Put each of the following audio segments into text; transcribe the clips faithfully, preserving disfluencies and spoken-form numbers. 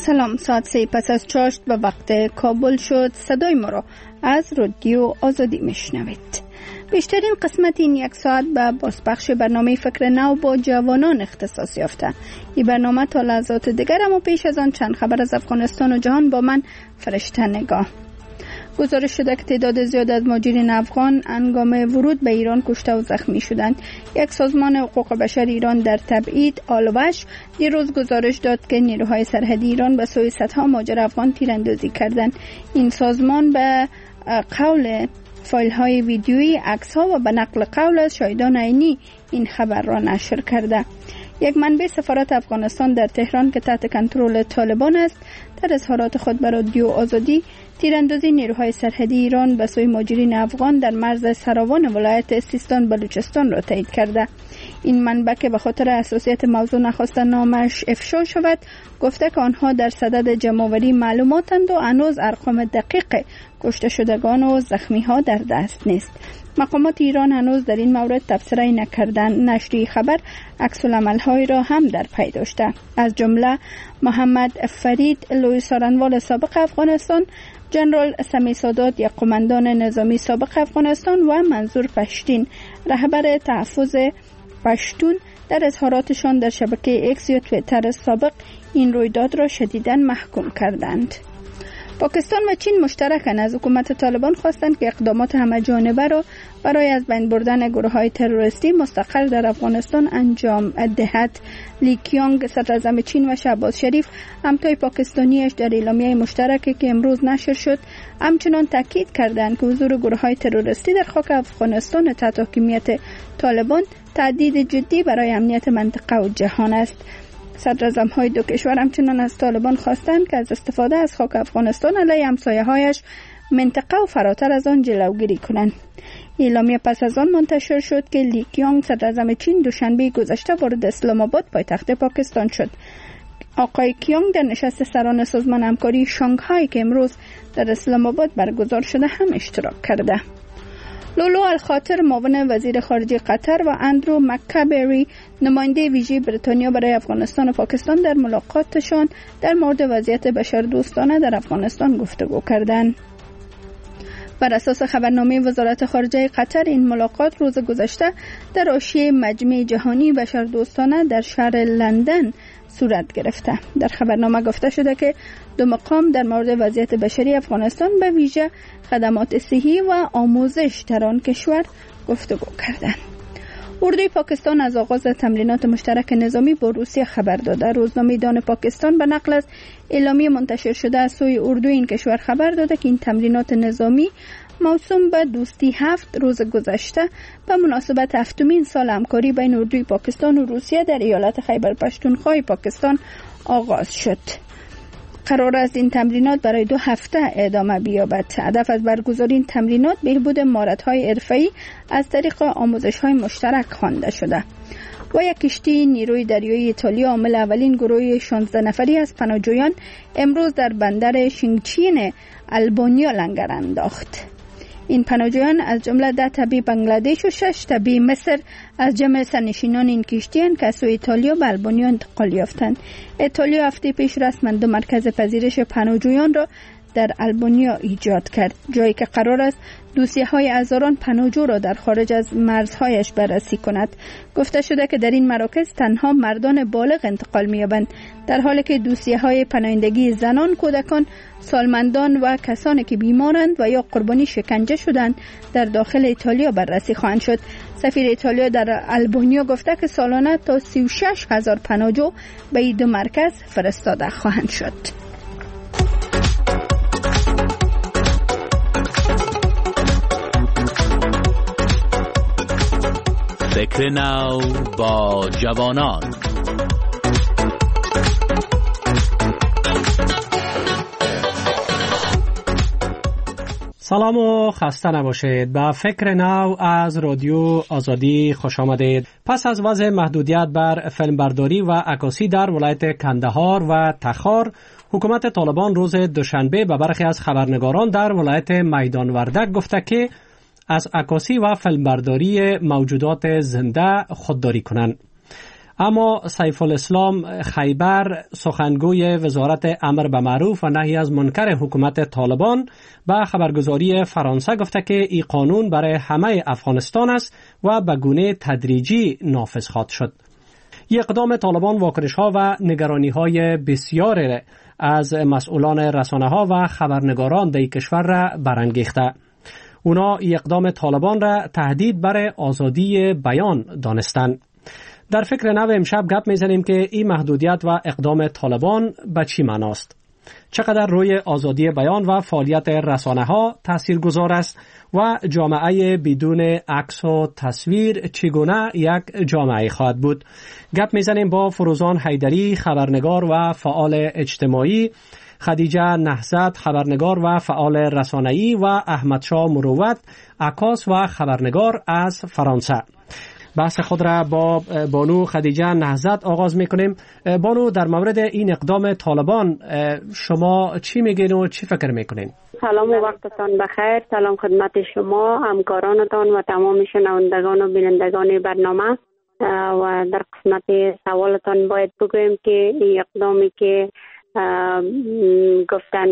سلام، ساعت سه پس از چاشت به وقت کابل شد. صدای ما را از رادیو آزادی میشنوید. بیشترین قسمت این یک ساعت به بازپخش برنامه فکر نو با جوانان اختصاص یافته. این برنامه تا لحظات دیگر، اما پیش از آن چند خبر از افغانستان و جهان با من فرشته نگاه. گزارش شده که تعداد زیاد از مهاجرین افغان هنگام ورود به ایران کشته و زخمی شدند. یک سازمان حقوق بشر ایران در تبعید آلوش دیروز گزارش داد که نیروهای سرحدی ایران به سوی صدها مهاجر افغان تیراندازی کردند. این سازمان به قول فایل های ویدیویی، عکس ها و به نقل قول از شاهدان عینی این خبر را نشر کرده. یک منبع سفارت افغانستان در تهران که تحت کنترل طالبان است، در اظهارات خود به رادیو آزادی تیراندازی نیروهای سرحدی ایران به سوی مهاجرین افغان در مرز سراوان ولایت سیستان بلوچستان را تایید کرده. این منبع که به خاطر حساسیت موضوع نخواست نامش افشا شود، گفته که آنها در صدد جمع‌آوری معلوماتند و هنوز ارقام دقیق کشته شدگان و زخمی ها در دست نیست. مقامات ایران هنوز در این مورد تبصره نکردند. نشریه خبر عکس‌العمل‌های را هم در پی داشته، از جمله محمد فرید لوی سارنوال سابق افغانستان، جنرال سمی سادات یک قماندان نظامی سابق افغانستان و منظور پشتین رهبر تحفظ پشتون در اظهاراتشان در شبکه اکس یا توییتر سابق این رویداد را شدیداً محکوم کردند. پاکستان و چین مشترکاً از حکومت طالبان خواستند که اقدامات همه‌جانبه را برای از بین بردن گروه‌های تروریستی مستقر در افغانستان انجام دهد. لی کیانگ صدراعظم چین و شهباز شریف همتای پاکستانیش در اعلامیه مشترکی که امروز نشر شد همچنان تاکید کردند که حضور گروه‌های تروریستی در خاک افغانستان تحت حاکمیت طالبان تهدید جدی برای امنیت منطقه و جهان است. صدراعظم های دو کشور همچنان از طالبان خواستند که از استفاده از خاک افغانستان علیه همسایه‌هایش منطقه و فراتر از آن جلوگیری کنند. اعلامیه پس از آن منتشر شد که لی کیانگ صدراعظم چین دوشنبه گذشته وارد اسلام آباد پایتخت پاکستان شد. آقای کیانگ در نشست سران سازمان همکاری شانگهای که امروز در اسلام آباد برگزار شده هم اشتراک کرده. لولو الخاطر معاون وزیر خارجه قطر و اندرو مکابری نماینده ویژه بریتانیا برای افغانستان و پاکستان در ملاقاتشان در مورد وضعیت بشردوستانه در افغانستان گفتگو کردند. بر اساس خبرنامه وزارت خارجه قطر این ملاقات روز گذشته در حاشیه مجمع جهانی بشردوستانه در شهر لندن صورت گرفته. در خبرنامه گفته شده که دو مقام در مورد وضعیت بشری افغانستان به ویژه خدمات صحی و آموزش در آن کشور گفتگو کردند. اردوی پاکستان از آغاز تمرینات مشترک نظامی با روسیه خبر داده. روزنامه دان پاکستان به نقل از اعلامیه منتشر شده از سوی اردوی این کشور خبر داده که این تمرینات نظامی موسوم به دوستی هفت روز گذشته به مناسبت هفتمین سال همکاری بین اردوی پاکستان و روسیه در ایالت خیبر پختونخوا پاکستان آغاز شد. قرار است این تمرینات برای دو هفته ادامه بیابد. هدف از برگزاری این تمرینات بهبود مهارت‌های حرفه‌ای از طریق آموزش‌های مشترک خوانده شده. و یک کشتی نیروی دریایی ایتالیا عامل اولین گروه شانزده نفری از پناهجویان امروز در بندر شینگچین آلبانیا لنگر انداخت. این پناهجویان از جمله ده تبعی بنگلادش و شش تبعی مصر از جمع سرنشینان این کشتی‌اند که از سوی ایتالیا به آلبانیا انتقال یافتند. ایتالیا هفته پیش رسما دو مرکز پذیرش پناهجویان را در آلبانیا ایجاد کرد، جایی که قرار است دوسیه‌های هزاران پناهجو را در خارج از مرزهایش بررسی کند. گفته شده که در این مراکز تنها مردان بالغ انتقال می‌یابند، در حالی که دوسیه‌های پناهندگی زنان، کودکان، سالمندان و کسانی که بیمارند و یا قربانی شکنجه شدند در داخل ایتالیا بررسی خواهند شد. سفیر ایتالیا در آلبانیا گفته که سالانه تا سی و شش هزار پناهجو به این دو مرکز فرستاده خواهند شد. فکر نو با جوانان. سلام و خسته نباشید. به فکر نو از رادیو آزادی خوش آمدید. پس از وضع محدودیت بر فیلمبرداری و عکاسی در ولایت کندهار و تخار، حکومت طالبان روز دوشنبه به برخی از خبرنگاران در ولایت میدان وردک گفته که از عکاسی و فیلمبرداری موجودات زنده خودداری کنند. اما سیف الاسلام خیبر، سخنگوی وزارت امر به معروف و نهی از منکر حکومت طالبان، به خبرگزاری فرانسه گفته که این قانون برای همه افغانستان است و به گونه تدریجی نافذ خواهد شد. این اقدام طالبان واکنش‌ها و نگرانی‌های بسیار از مسئولان رسانه‌ها و خبرنگاران در کشور را برانگیخته. اونا این اقدام طالبان را تهدید بر آزادی بیان دانستند. در فکر نو امشب گپ میزنیم که این محدودیت و اقدام طالبان به چی معناست؟ چقدر روی آزادی بیان و فعالیت رسانه‌ها تاثیرگذار است و جامعه بدون عکس و تصویر چگونه یک جامعه خواهد بود؟ گپ میزنیم با فروزان حیدری، خبرنگار و فعال اجتماعی، خدیجه نهضت، خبرنگار و فعال رسانه‌ای و احمدشاه مروت، عکاس و خبرنگار از فرانسه. بحث خود را با بانو خدیجه نهضت آغاز میکنیم. بانو، در مورد این اقدام طالبان شما چی میگین و چی فکر میکنین؟ سلام و وقتتان بخیر. سلام خدمت شما، همکارانتان و تمام شنوندگان و بینندگان برنامه. و در قسمت سوالتان باید بگویم که این اقدامی که گفتن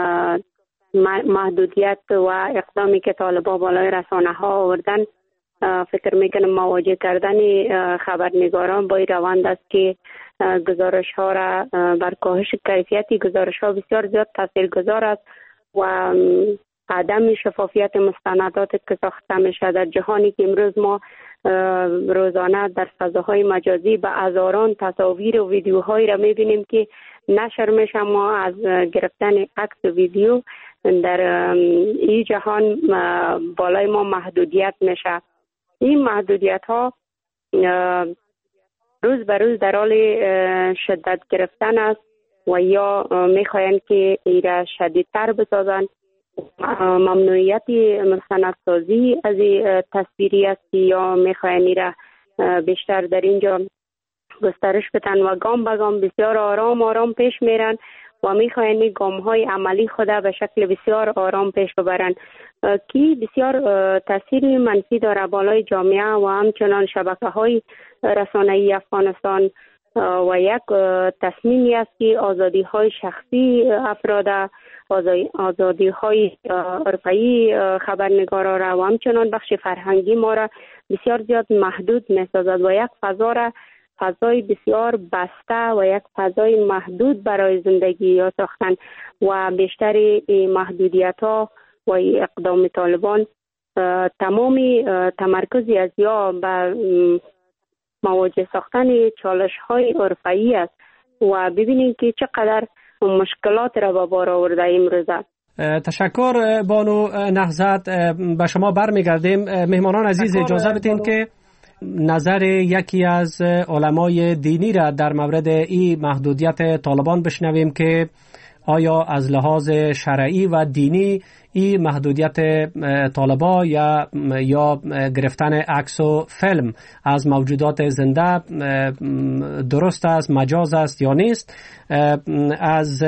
محدودیت و اقدامی که طالبان بالای رسانه ها آوردن، فکر میکنم مواجه کردن خبرنگاران با این روند است که گزارش ها را بر کاهش کیفیتی گزارش ها بسیار زیاد تاثیرگذار است و عدم شفافیت مستندات که ساخته میشه در جهانی که امروز ما روزانه در فضاهای مجازی به هزاران تصاویر و ویدیوهایی را میبینیم که نشر میشه. ما از گرفتن عکس و ویدیو در این جهان بالای ما محدودیت میشه. این محدودیت ها روز به روز در حال شدت گرفتن است و یا میخواین که ایره شدیدتر بسازن. ممنوعیت مستندسازی از تصویری است یا میخواین ایره بیشتر در اینجا گسترش بدن و گام به گام بسیار آرام آرام پیش میرن و میخواین گام های عملی خود به شکل بسیار آرام پیش ببرن که بسیار تاثیر منفی داره بالای جامعه و همچنان شبکه های رسانه‌ای افغانستان و یک تصمیمی است که آزادی های شخصی افراد، آزادی های عرفی خبرنگارا را و همچنان بخش فرهنگی ما را بسیار زیاد محدود می‌سازد و یک فضا را فضای بسیار بسته و یک فضای محدود برای زندگی یا ساختن و بیشتر محدودیت ها و اقدام طالبان تمامی تمرکزی از یا به مواجه ساختن چالش های عرفی است و ببینید که چقدر مشکلات را به بار آورده امروزه. تشکر بانو نهضت. به شما برمیگردیم. مهمانان عزیز اجازه بدین که نظر یکی از علمای دینی را در مورد این محدودیت طالبان بشنویم که آیا از لحاظ شرعی و دینی این محدودیت طالبان یا یا گرفتن عکس و فیلم از موجودات زنده درست است، مجاز است یا نیست؟ از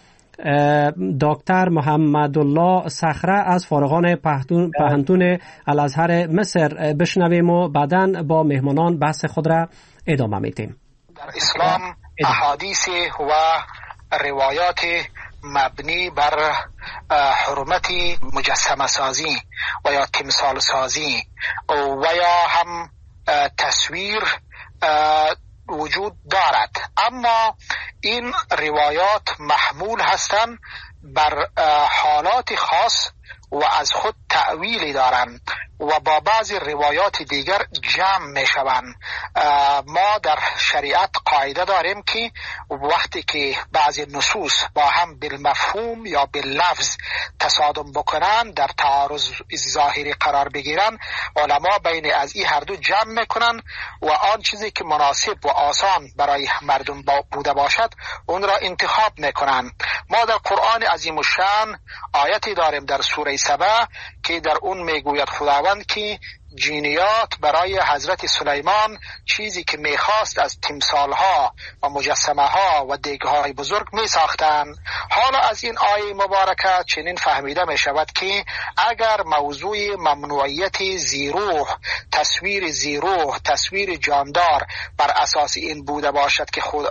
دکتر محمد الله صخره از فارغان پهنتون الازهر مصر بشنویم و بعداً با مهمانان بحث خود را ادامه میدیم. در اسلام احادیث و روایات مبنی بر حرمت مجسمه سازی و یا تمثال سازی و یا هم تصویر وجود دارد، اما این روایات محمول هستند بر حالات خاص و از خود تأویلی دارند و با بعضی روایات دیگر جمع می شوند. ما در شریعت قاعده داریم که وقتی که بعضی نصوص با هم بالمفهوم یا باللفظ تصادم بکنن، در تعارض ظاهری قرار بگیرن، علما بین از این هر دو جمع میکنن و آن چیزی که مناسب و آسان برای مردم بوده باشد اون را انتخاب میکنن. ما در قرآن عظیم الشان آیتی داریم در سوره سبع که در اون میگوید خداوند که جینیات برای حضرت سلیمان چیزی که میخواست از تمثالها و مجسمه ها و دیگهای بزرگ میساختند. حالا از این آیه مبارکه چنین فهمیده می شود که اگر موضوع ممنوعیت زیروح، تصویر زیروح، تصویر جاندار بر اساس این بوده باشد که خود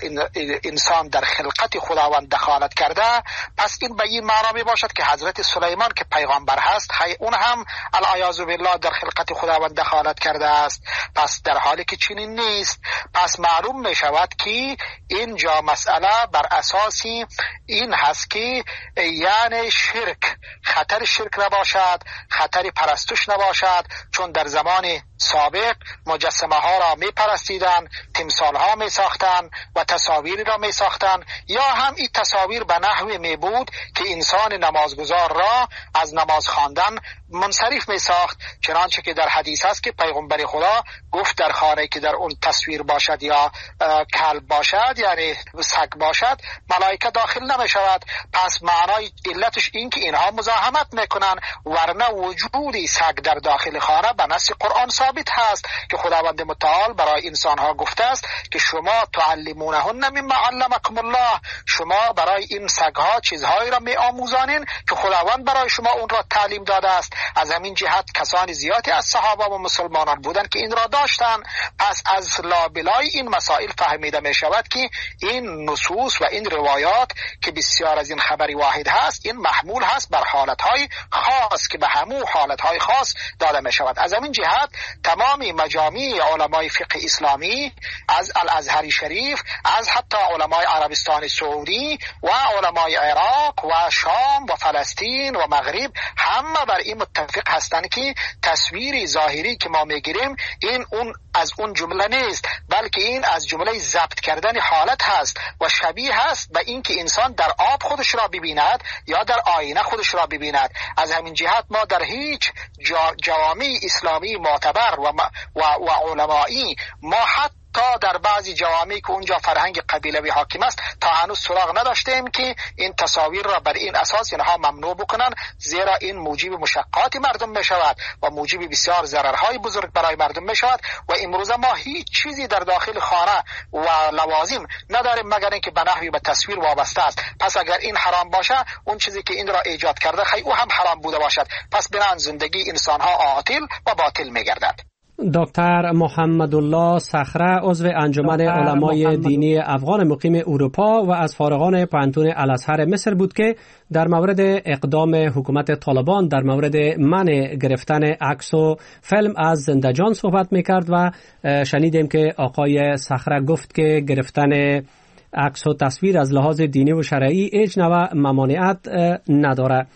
انسان در خلقت خداوند دخالت کرده، پس این به این معنا می باشد که حضرت سلیمان که پیغمبر هست اون هم العیاذ بالله در خلقت خداوند دخالت کرده است. پس در حالی که چنین نیست، پس معلوم می شود که اینجا مسئله بر اساس این هست که یعنی شرک، خطر شرک نباشد، خطر پرستش نباشد، چون در زمان سابق مجسمه ها را می پرستیدن، تمثال ها می ساختن و تصاویر را می ساختن، یا هم این تصاویر به نحوی می بود که انسان نمازگزار را از نماز خواندن منصرف می ساخت، چنانچه که در حدیث است که پیغمبر خدا گفت در خانه که در اون تصویر باشد یا کلب باشد، یعنی سگ باشد، ملائکه داخل نمی شود. پس معنای علتش این که اینها مزاحمت میکنن، ورنه وجود سگ در داخل خانه به نص قرآن ثابت هست که خداوند متعال برای انسانها گفته است که شما تعلمونهن مما علمکم الله، شما برای این سگها چیزهایی را می آموزانین که خداوند برای شما اون را تعلیم داده است. از همین جهت کسانی زیادی از صحابه و مسلمانان بودند که این را داشتند. پس از لابلای این مسائل فهمیده می شود که این نصوص و این روایات که بسیار از این خبری واحد هست، این محمول هست بر حالتهای خاص که به همون حالتهای خاص داده می شود. از همین جهت تمامی مجامع علمای فقه اسلامی، از الازهر شریف، از حتی علمای عربستان سعودی و علمای عراق و شام و فلسطین و مغرب، همه بر این متفق هستند که تصویری ظاهری که ما میگیریم این اون از اون جمله نیست، بلکه این از جمله ضبط کردن حالت هست و شبیه هست به این که انسان در آب خودش را ببیند یا در آینه خودش را ببیند. از همین جهت ما در هیچ جوامع اسلامی معتبر و, و, و علمایی، ما حتی تا در بعضی جوامع که اونجا فرهنگ قبیلوی حاکم است، تا هنوز سراغ نداشتیم که این تصاویر را بر این اساس اینها ممنوع بکنن، زیرا این موجب مشقات مردم می شود و موجب بسیار ضررهای بزرگ برای مردم می شود. و امروز ما هیچ چیزی در داخل خانه و لوازم نداریم مگر اینکه به نحوی به تصویر وابسته است. پس اگر این حرام باشه، اون چیزی که این را ایجاد کرده خیلی او هم حرام بوده باشد. پس بنان زندگی انسانها عاطل و باطل می گردد. دکتر محمد الله صخره، عضو انجمن علمای دینی افغان مقیم اروپا و از فارغان پانتون الازهر مصر بود که در مورد اقدام حکومت طالبان در مورد منع گرفتن عکس و فیلم از زنده‌جان صحبت میکرد و شنیدیم که آقای صخره گفت که گرفتن عکس و تصویر از لحاظ دینی و شرعی هیچ نوع ممانعت نداره.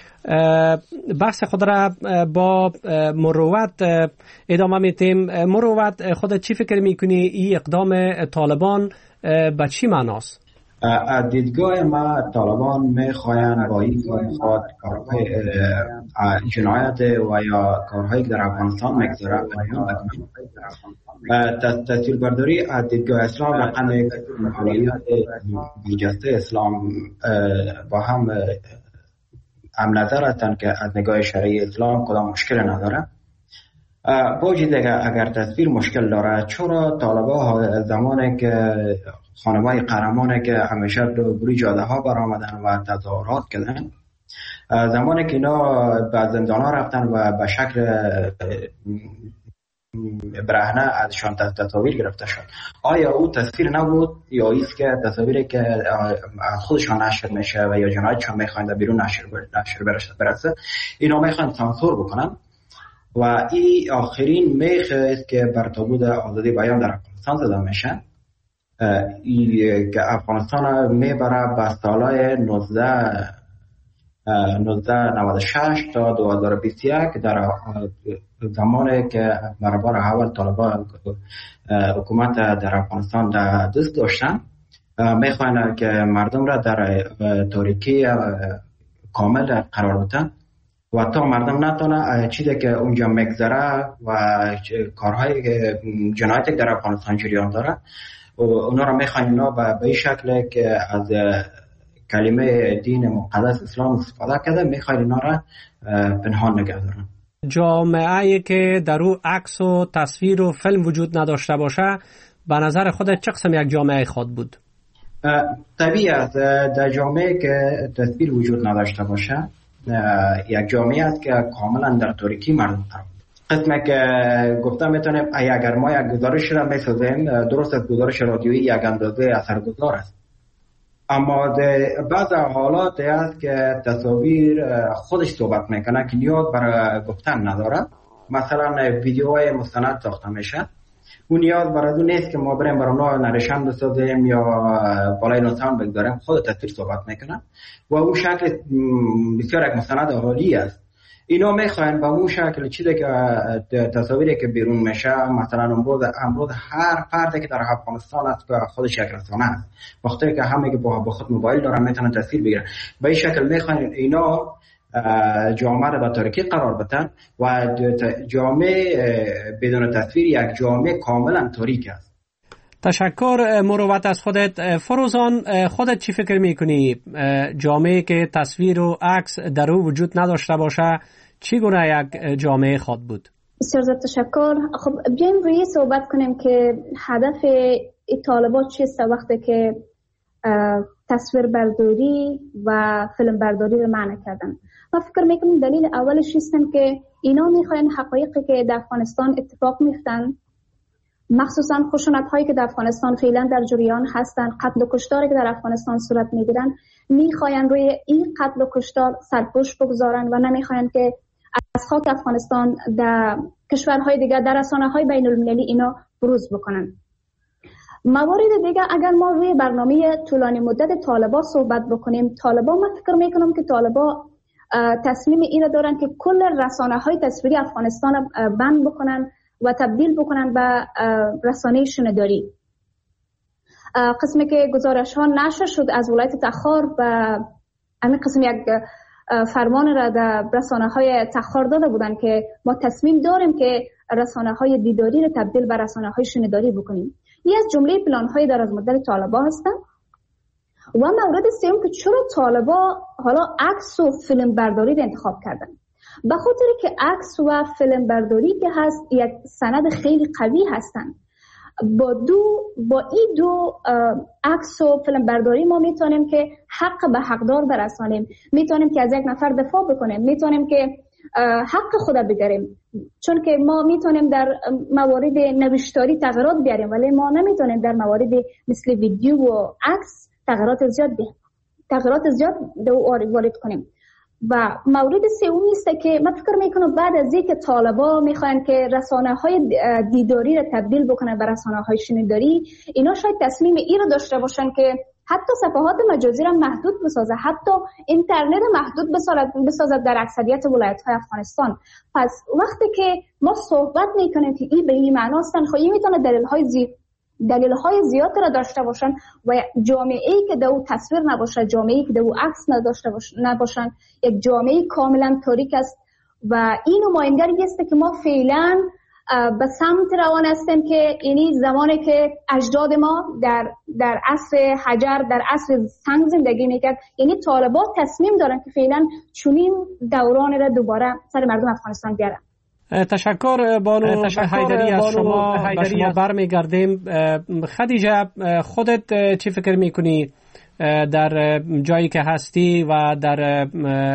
بحث خود را با مروت ادامه میتیم. مروت، خودت چی فکر میکنی این اقدام طالبان به چی معناست؟ از دیدگاه ما طالبان میخواین با این کار کارهای جنایت و یا کارهایی که در افغانستان میگذاره تصویربرداری از دیدگاه اسلام رقم فعالیت برجسته اسلام با هم هم نظر هستند که از نگاه شرعی اسلام کدام مشکل نداره. باید دیگه اگر تصویر مشکل داره، چرا طالبا زمانی که خانمای قهرمانی که همیشه روبروی جاده ها برآمدن و تظاهرات کردن، زمانی که اینا به زندان ها رفتن و به شکل برهنه ازشان تصاویر گرفته شد، آیا او تصویر نبود یا ایست که تصاویری که خودشان نشر میشه و یا جنایتشان میخواین بیرون نشر برسه، اینا میخواین سانسور بکنن و این آخرین میخواید که بر تابوت آزادی بیان در افغانستان زده میشه، که افغانستان میبره به سالهای نوزده نوزده نود و شش تا دو هزار و بیست و یک، در زمانی که برابر اول طالبان حکومت در افغانستان دست داشتن، میخواین که مردم را در تاریکی کامل قرار بدن و تا مردم نتونه چیزی که اونجا مگذره و کارهای جنایتی در افغانستان جریان داره اونا را میخواین اینا به این شکل که از کلمه دین مقدس اسلام استفاده کرده، میخواین اینا را پنهان نگه دارن. جامعه‌ای که در او عکس و تصویر و فیلم وجود نداشته باشه به نظر خودت چه قسم یک جامعه خود بود؟ طبیعی است در جامعه که تصویر وجود نداشته باشه یک جامعه است که کاملا در تاریکی مردم قرار قسمه که گفتم میتونیم اگر ما یک گزارش را میسازیم درست از گزارش رادیویی یک اندازه اثرگذار است، اما بعض حالات است که تصاویر خودش صحبت میکنه که نیاز برای گفتن نداره. مثلا ویدیوهای مستند ساخته میشه، اون نیاز برای اون نیست که ما بریم برای اونها نریشن بسازیم یا بالای نوسان بگذاریم، خود تصویر صحبت میکنه و اون شکل بسیار یک مستند عالی است. اینا میخواین با اون شکل چیزی که تصاویری که بیرون میشه، مثلا امروز امروز هر فردی که در افغانستان است که خودش یک رسانه است، وقتی که همه که با خود موبایل دارن میتونن تصویر بگیرن، به این شکل میخواین اینا جامعه را به تاریکی قرار بدن و جامعه بدون تصویر یک جامعه کاملا تاریک است. تشکر مروت از خودت. فروزان، خودت چی فکر میکنی؟ جامعه که تصویر و عکس در او وجود نداشته باشه چی گونه یک جامعه خود بود؟ بسیار زیاد تشکر. خب بیایم روی صحبت کنیم که هدف طالبات چیست وقتی که تصویر برداری و فیلم برداری رو معنی کردن. من فکر میکنم دلیل اولش هستن که اینا میخواین حقایقی که در افغانستان اتفاق میفتن، مخصوصا خشونت هایی که در افغانستان فعلا در جریان هستن، قتل و کشتاری که در افغانستان صورت میگیرن، میخواین روی این قتل و کشتار سرپوش بگذارن و نمیخواین که از خاک افغانستان در کشورهای دیگر در رسانه‌های بین المللی اینا بروز بکنن. موارد دیگه اگر ما روی برنامه طولانی مدت طالبان صحبت بکنیم، طالبان من فکر میکنم که طالبان تصمیم این دارن که کل رسانه‌های تصویری افغانستان بند بکنن و تبدیل بکنن به رسانه شنیداری. قسمی که گزارش ها نشر شد از ولایت تخار و همین قسم یک فرمان را در رسانه های تخار داده بودن که ما تصمیم داریم که رسانه های دیداری را تبدیل به رسانه های شنیداری بکنیم. این از جمله پلان های دراز مدت طالبان هستن. و مورد سوم که چرا طالبان حالا عکس و فیلم برداری را انتخاب کردن؟ به خاطر که عکس و فیلم برداری که هست یک سند خیلی قوی هستن. با دو با این دو عکس و فیلم برداری ما میتونیم که حق به حقدار برسانیم، میتونیم که از یک نفر دفاع بکنیم، میتونیم که حق خود بگیریم، چون که ما میتونیم در موارد نوشتاری تغییرات بیاریم ولی ما نمیتونیم در موارد مثل ویدیو و عکس تغییرات زیاد بیاریم تغییرات زیاد دو وارد کنیم. و مورد سومی است که من فکر میکنم بعد از اینکه طالبان میخوان که رسانه‌های دیداری را تبدیل بکنن به رسانه‌های شنیداری، اینا شاید تصمیم این را داشته باشن که حتی صفحات مجازی را محدود بسازه، حتی اینترنت را محدود بسازد در اکثریت ولایت‌های افغانستان. پس وقتی که ما صحبت میکنیم که این به این معنا هستن، خب این میتونه دلیل‌های زیاد دلیل‌های زیاد را داشته باشن و جامعه‌ای که در او تصویر نباشه، جامعه‌ای که در او عکس نداشته نباشن، یک جامعه کاملا تاریک است و این نمایندگی است که ما فعلا به سمت روان هستیم که یعنی زمانی که اجداد ما در در عصر حجر، در عصر سنگ زندگی میکرد، یعنی طالبان تصمیم دارن که فعلا چنین دوران را دوباره سر مردم افغانستان بیارن. تشکر بانو حیدری از شما. به شما برمیگردیم. خدیجه، خودت چی فکر میکنی در جایی که هستی و در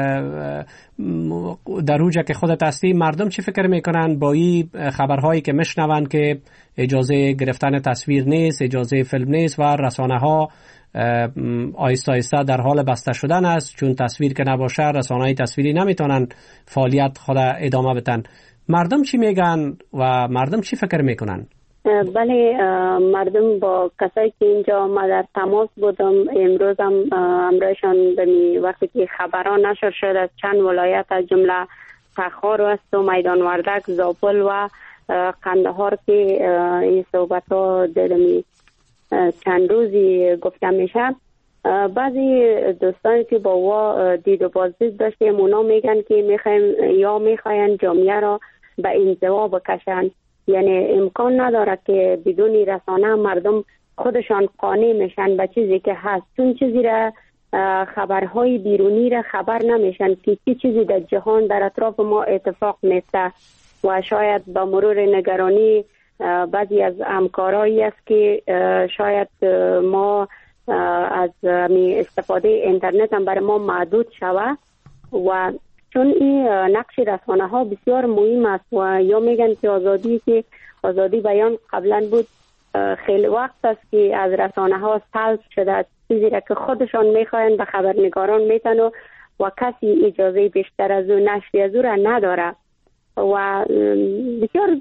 در اوجه که خودت هستی، مردم چی فکر میکنن با این خبرهایی که میشنون که اجازه گرفتن تصویر نیست، اجازه فیلم نیست و رسانه ها آیسته آیسته در حال بسته شدن است، چون تصویر که نباشه رسانه‌های تصویری نمیتونن فعالیت خود ادامه بدن. مردم چی میگن و مردم چی فکر میکنن؟ بله، مردم با کسایی که اینجا ما در تماس بودم امروز هم امرایشان به وقتی که خبران نشر شد از چند ولایت از جمله تخار است و میدان وردک، زابل و قندهار که این صحبت ها دارمی چند روزی گفته میشه، بعضی دوستانی که با وا دید و بازدید داشتیم اونا میگن که میخوایم یا میخواین جامعه را به انزوا بکشن، یعنی امکان نداره که بدون رسانه مردم خودشان قانع میشن به چیزی که هست، چون چیزی را خبرهای بیرونی را خبر نمیشن که چه چیزی در جهان در اطراف ما اتفاق میفته و شاید با مرور نگرانی بعضی از همکارایی است که شاید ما از استفاده اینترنت هم برای ما محدود شود و چون این نقش رسانه ها بسیار مهم است و یا میگن که آزادی که آزادی بیان قبلا بود، خیلی وقت است که از رسانه ها سلب شده، چیزی را که خودشان میخواین به خبرنگاران میتن و, و کسی اجازه بیشتر از او نشر از او را نداره و بسیار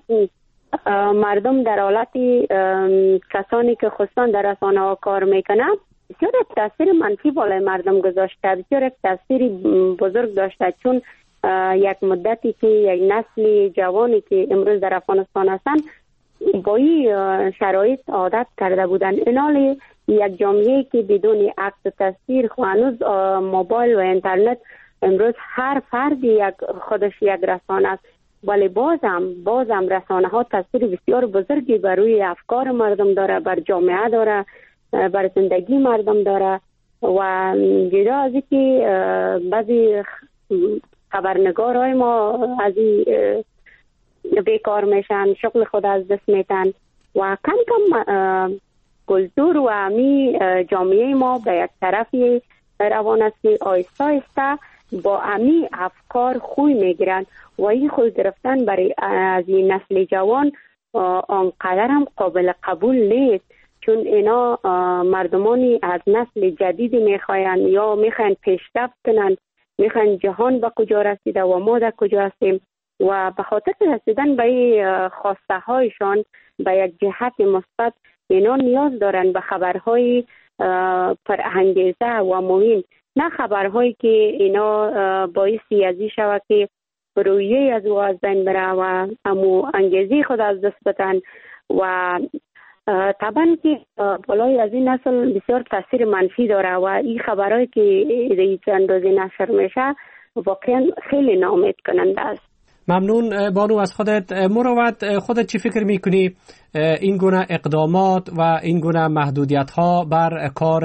مردم در حالت کسانی که خصوصا در رسانه ها کار میکنن بسیار یک تاثیر منفی بالای مردم گذاشته، بسیار یک تاثیر بزرگ داشته، چون یک مدتی که یک نسل جوانی که امروز در افغانستان هستن با این شرایط عادت کرده بودن. اینال یک جامعه که بدون عکس و تصویر هنوز موبایل و اینترنت امروز هر فرد یک خودش یک رسانه است، ولی بازم بازم رسانه ها تاثیر بسیار بزرگی بر روی افکار مردم داره، بر جامعه داره، بر زندگی مردم داره و جدا از اینکه بعضی خبرنگارای ما از این بیکار میشن، شغل خود از دست میتن و کم کم کلتور و امی جامعه ما به یک طرفی روان است که آیسته آیسته با امی افکار خوی میگیرن و این خوی گرفتن برای از این نسل جوان آنقدر هم قابل قبول نیست، چون اینا مردمانی از نسل جدید میخواین یا میخواین پیشرفت کنن، میخواین جهان به کجا رسیده و ما در کجا هستیم و به خاطر رسیدن به خواسته هایشان به یک جهت مثبت اینا نیاز دارن به خبرهای پرانگیزه و مهم، نه خبرهایی که اینا باعثی ازی شود که رویه از او از بین بره و امو انگیزی خود از دست بدن و طبعا که بالای از این نسل بسیار تاثیر منفی داره و این خبرهایی که ایده چند روزی نشر میشه واقعا خیلی ناامید کننده است. ممنون بانو از خودت. مروت، خودت چی فکر میکنی این گونه اقدامات و این گونه محدودیت ها بر کار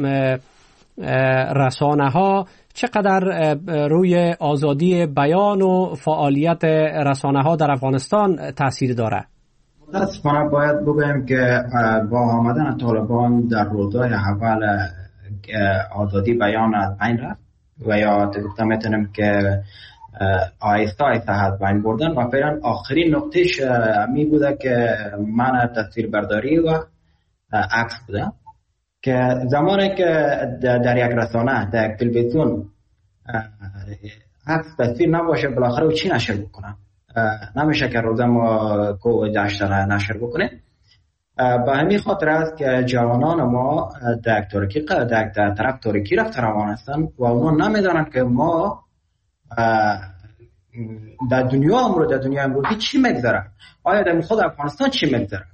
رسانه ها چقدر روی آزادی بیان و فعالیت رسانه ها در افغانستان تاثیر داره؟ متاسفانه باید بگویم که با آمدن طالبان در روزهای اول آزادی بیان از بین رفت و یا گفته میتونیم که آیسته آیسته از بین بردن و فعلا آخرین نقطهش می بوده که من تصویر برداری و عکس بوده که زمانی که در یک رسانه در یک تلویزیون عکس تصویر نباشه بالاخره او چی نشر بکنه؟ نمیشه که روزه ما کو داشتره نشر بکنه. به همین خاطر است که جوانان ما در ترکی در طرف ترکی رفت روان هستند و اونا نمیدونن که ما در دنیا امروز در دنیا امروزی چی میگذره، آیا در خود افغانستان چی میگذره.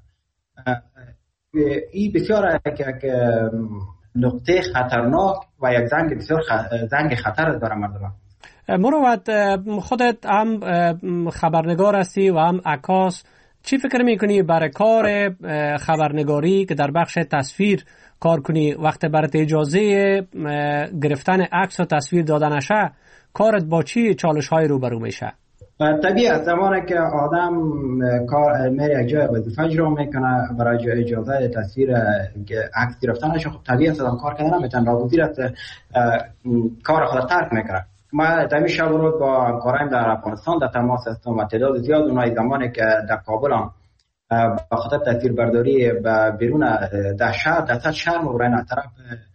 این بسیار یک نقطه خطرناک و یک زنگ بسیار زنگ خطر داره مردم. مروت، خودت هم خبرنگار هستی و هم عکاس، چی فکر میکنی برای کار خبرنگاری که در بخش تصویر کار کنی وقتی برات اجازه گرفتن عکس و تصویر داده نشه کارت با چی چالش های روبرو میشه؟ طبیعی از زمانی که آدم کار میره جای وظیفه اجرا میکنه برای اجازه تصویر عکس گرفتنش، خب طبیعی است کار کردن نمیتونه، ناگزیر است کار خود ترک میکنه. ما دمی شب رو با همکارایم در افغانستان در تماس هستم و تعداد زیاد اونای زمانی که در کابل هم با خاطر تصویر برداری به بیرون در شهر در سطح شهر مبرین از طرف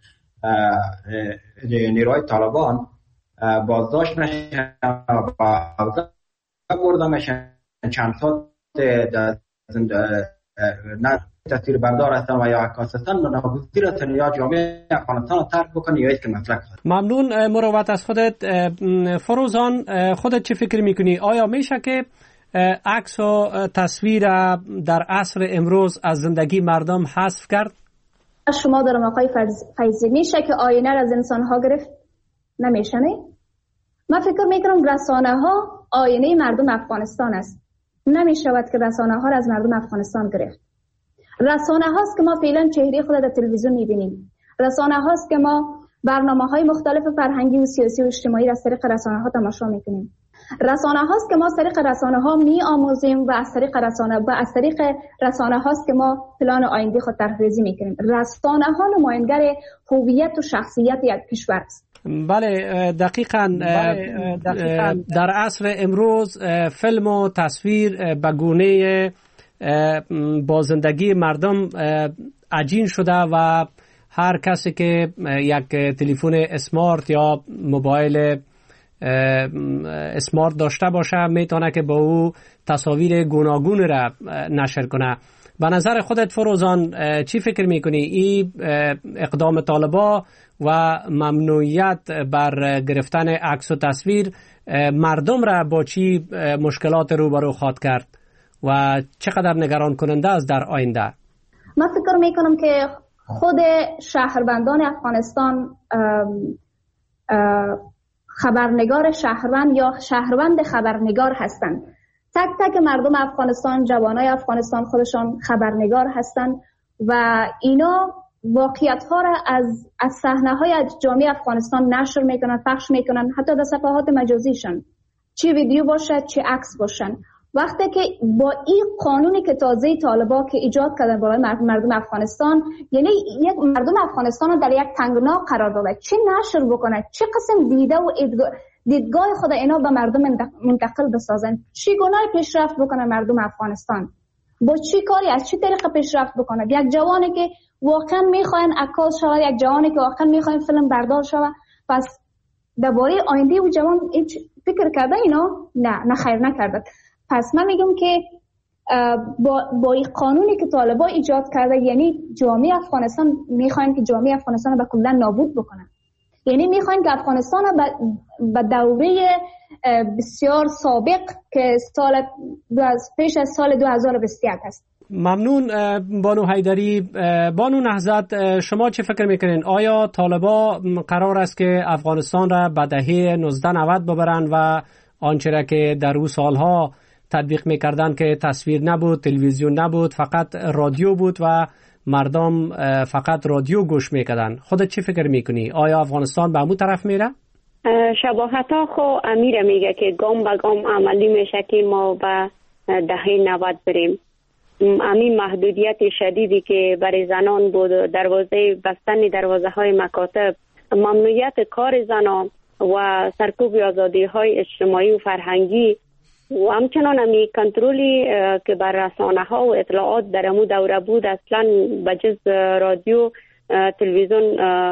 نیروهای طالبان بازداشت میشن و برده میشن. چند سال در نه تصویر بردار هستن و یا عکاس هستن و ناگزیر هستن یا جامعه افغانستان رو ترک بکنن یا که مسلک هست. ممنون مروت از خودت. فروزان، خودت چه فکر میکنی؟ آیا میشه که عکس و تصویر در عصر امروز از زندگی مردم حذف کرد؟ شما دارم آقای فیضی، میشه که آینه را از انسان ها گرفت؟ نمیشه نه؟ من فکر میکنم رسانه ها آینه مردم افغانستان است. نمیشود که رسانه ها را از مردم افغانستان گرفت. رسانه هاست که ما فعلا چهره خود در تلویزیون میبینیم، رسانه هاست که ما برنامه های مختلف فرهنگی و سیاسی و اجتماعی را از طریق رسانه ها تماشا میکنیم. رسانه هاست که ما از طریق رسانه ها می آموزیم و از طریق رسانه و از طریق رسانه هاست که ما پلان آینده خود طرح‌ریزی میکنیم. رسانه ها نمایانگر هویت و شخصیت یک کشور است. بله دقیقاً, بله دقیقاً در عصر امروز فیلم و تصویر به گونه با زندگی مردم عجین شده و هر کسی که یک تلفن اسمارت یا موبایل اسمارت داشته باشه میتونه که با او تصاویر گوناگون را نشر کنه. به نظر خودت فروزان چی فکر میکنی این اقدام طالبا و ممنوعیت بر گرفتن عکس و تصویر مردم را با چی مشکلات روبرو خواهد کرد و چقدر نگران کننده است در آینده؟ من فکر میکنم که خود شهروندان افغانستان خبرنگار شهروند یا شهروند خبرنگار هستند. تک تک مردم افغانستان، جوانای افغانستان خودشان خبرنگار هستند و اینا واقعیت ها را از از صحنه های از جامعه افغانستان نشر میکنن، پخش میکنن، حتی در صفحات مجازیشان، چه ویدیو باشد چه عکس باشن. وقتی که با این قانونی که تازه طالبا که ایجاد کردن برای مردم افغانستان، یعنی یک مردم افغانستان رو در یک تنگنا قرار داده، چه نشر بکنه، چه قسم دیده و دیدگاه خود اینا به مردم منتقل بسازن، چی گونه پیشرفت بکنه مردم افغانستان، با چی کاری از چه طریق پیشرفت بکنه. یک جوانی که واقعا میخواین عکاس شود، یک جوانی که واقعا میخواین فیلم بردار شود، پس درباره آینده و جوان فکر کرده اینا؟ نه نه خیر نکرده. پس من میگم که با با این قانونی که طالبان ایجاد کرده، یعنی جامعه افغانستان میخواین که جامعه افغانستان به کلا نابود بکنن، یعنی میخواین که افغانستان به دوره بسیار سابق که سال پیش از سال دو هزار و بیست و یک است. ممنون بانو حیدری. بانو نهضت، شما چه فکر میکنین؟ آیا طالبان قرار است که افغانستان را به دهه نوزده نود ببرن و آنچه را که در اون سالها تطبیق میکردن که تصویر نبود، تلویزیون نبود، فقط رادیو بود و مردم فقط رادیو گوش میکردن، خودت چی فکر میکنی؟ آیا افغانستان به همون طرف میره؟ شباهت ها خو امیر میگه که گام به گام عملی میشه که ما به دهه نود بریم. همین محدودیت شدیدی که برای زنان بود، دروازه بستن دروازه های مکاتب، ممنوعیت کار زنان و سرکوب آزادی های اجتماعی و فرهنگی و همچنان همی کنترلی که بر رسانه ها و اطلاعات در امو دوره بود اصلا بجز رادیو تلویزیون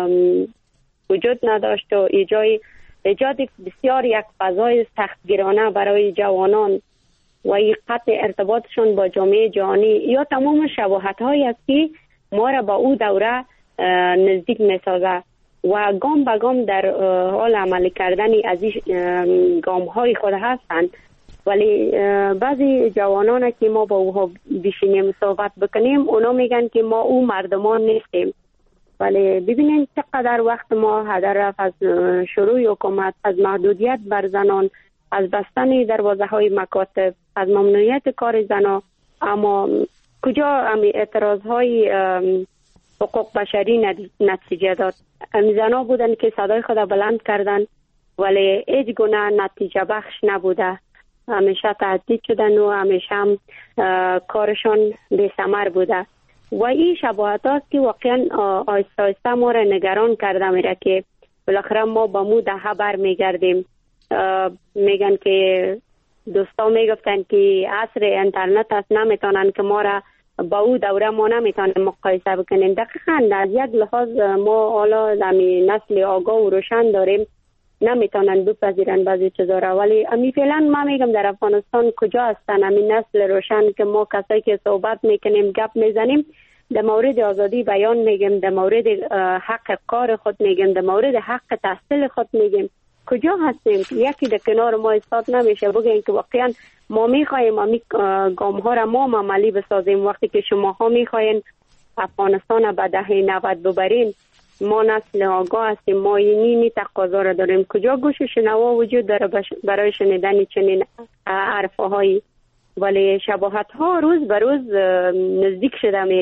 وجود نداشت و ایجاد ایجاد بسیار یک فضای سختگیرانه برای جوانان و این قطع ارتباطشون با جامعه جهانی یا تمام شباهت هایی است که ما را با او دوره نزدیک می سازه و گام به گام در حال عملی کردن از این گام های خود هستند. ولی بعضی جوانان که ما با اوها بشینیم صحبت بکنیم اونا میگن که ما او مردمان نیستیم. ولی ببینید چقدر وقت ما هدر رفت از شروع حکومت، از محدودیت بر زنان، از بستن دروازه های مکاتب، از ممنوعیت کار زنان، اما کجا امی اعتراض های حقوق بشری نتیجه داد؟ امی زنان بودن که صدای خود بلند کردن ولی هیچ گونه نتیجه بخش نبوده، همیشه تهدید شدن و همیشه هم کارشان بی ثمر بوده و این شباهت هاست که واقعا آیسته آیسته ما را نگران کرده میره که بالاخره ما با مو دهه بر میگردیم. میگن که دوستان میگفتن که عصر اینترنت است، نمیتونن که ما را با او دوره ما نمیتونیم مقایسه بکنیم. دقیقاً از یک لحاظ ما حالا دمی نسل آگاه و روشن داریم، نمیتونن بپذیرن بعضی چیزا را، ولی امی فعلا ما میگم در افغانستان کجا هستن همین نسل روشن که ما کسایی که صحبت میکنیم گپ میزنیم در مورد آزادی بیان میگیم، در مورد حق کار خود میگیم، در مورد حق تحصیل خود میگیم، کجا هستیم؟ یکی در کنار ما ایستاد نمیشه بگیم که واقعا ما میخوایم امی گام ها را ما عملی بسازیم. وقتی که شما ها میخواین افغانستان به دهه نود ببرین، ما نسل آگاه هستیم، ما اینی نی تقاضا را داریم. کجا گوش شنوا وجود داره برای شنیدن چنین حرفهایی؟ ولی شباهت ها روز به روز نزدیک شده میریم.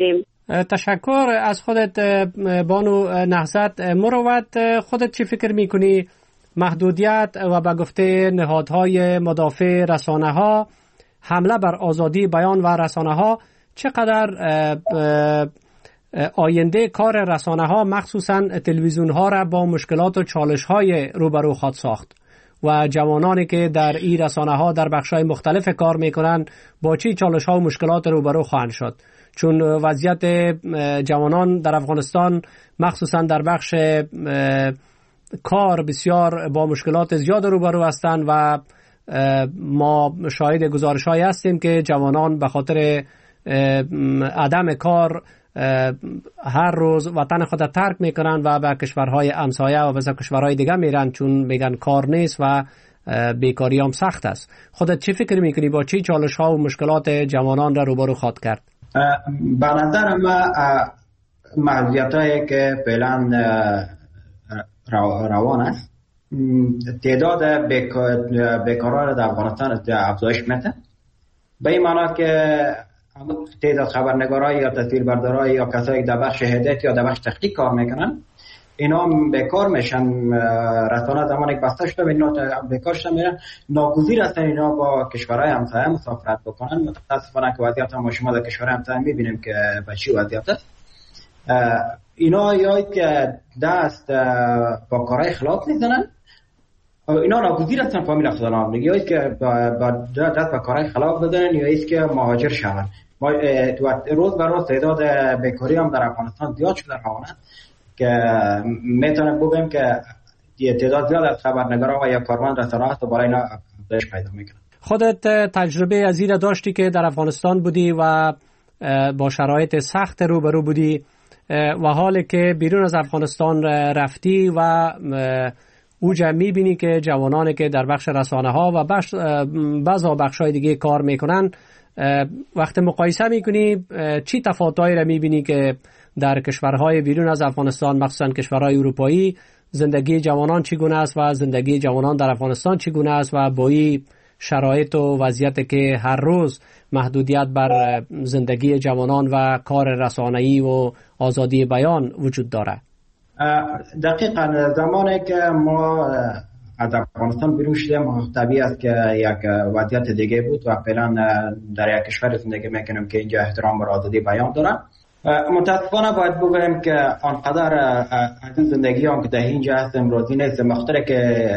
تشکر از خودت بانو نهضت. مروت، خودت چی فکر میکنی محدودیت و به گفته نهادهای مدافع رسانه ها حمله بر آزادی بیان و رسانه ها چقدر آینده کار رسانه ها مخصوصا تلویزیون ها را با مشکلات و چالش های روبرو خواهد ساخت و جوانانی که در این رسانه ها در بخش های مختلف کار میکنن با چی چالش ها و مشکلات روبرو خواهند شد؟ چون وضعیت جوانان در افغانستان مخصوصا در بخش کار بسیار با مشکلات زیاد روبرو هستند و ما شاهد گزارش هایی هستیم که جوانان به خاطر عدم کار هر روز وطن خود ترک میکنن و به کشورهای همسایه و به کشورهای دیگه میرن چون میگن کار نیست و بیکاری هم سخت است. خودت چی فکر میکنی با چی چالش ها و مشکلات جوانان را روبرو خواهد کرد؟ به نظر من محدودیت هایی که فعلا روان است تعداد بیکاران در افغانستان افزایش میده، به این معنی که تعداد خبرنگارای یا تصویربردارای یا کسایی در بخش هدایت یا در بخش تحقیق کار میکنن اینا بیکار میشن. رسانه زمانی که بسته شده اینا بیکار شدن میرن، ناگزیر هستن اینا با کشورهای همسایه مسافرت بکنن. متاسفانه که وضعیت ما شما در کشورهای همسایه میبینیم که به چی وضعیت است. اینا یا که دست با کارهای خلاف میزنن، اینا ناگزیر هستن فامیل خودم یا که با دست با کارهای خلاف بزنن یا ایست که مهاجر شون. ما روز به روز تعداد بیکاری هم در افغانستان زیاد شده روانه که میتونم بگم که تعداد زیاد از خبرنگارا و یا کارمند رسانه هست و برای اینا افزایش پیدا میکنه. خودت تجربه از این داشتی که در افغانستان بودی و با شرایط سخت روبرو بودی و حالی که بیرون از افغانستان رفتی و اوجا میبینی که جوانانی که در بخش رسانه ها و بخش بعضی بخش های دیگه کار میکنن وقت مقایسه میکنی چی تفاوتایی را میبینی که در کشورهای بیرون از افغانستان مخصوصا کشورهای اروپایی زندگی جوانان چگونه است و زندگی جوانان در افغانستان چگونه است و با این شرایط و وضعیت که هر روز محدودیت بر زندگی جوانان و کار رسانه‌ای و آزادی بیان وجود داره؟ دقیقاً زمانی که ما از افغانستان بیرون شدیم طبیعی است که یک وضعیت دیگه بود و فعلا در یک کشور زندگی میکنیم که اینجا احترام بر آزادی بیان داره. متاسفانه باید بگویم که آنقدر از این زندگی هم که در اینجا هستیم روزی نیست، مختلف که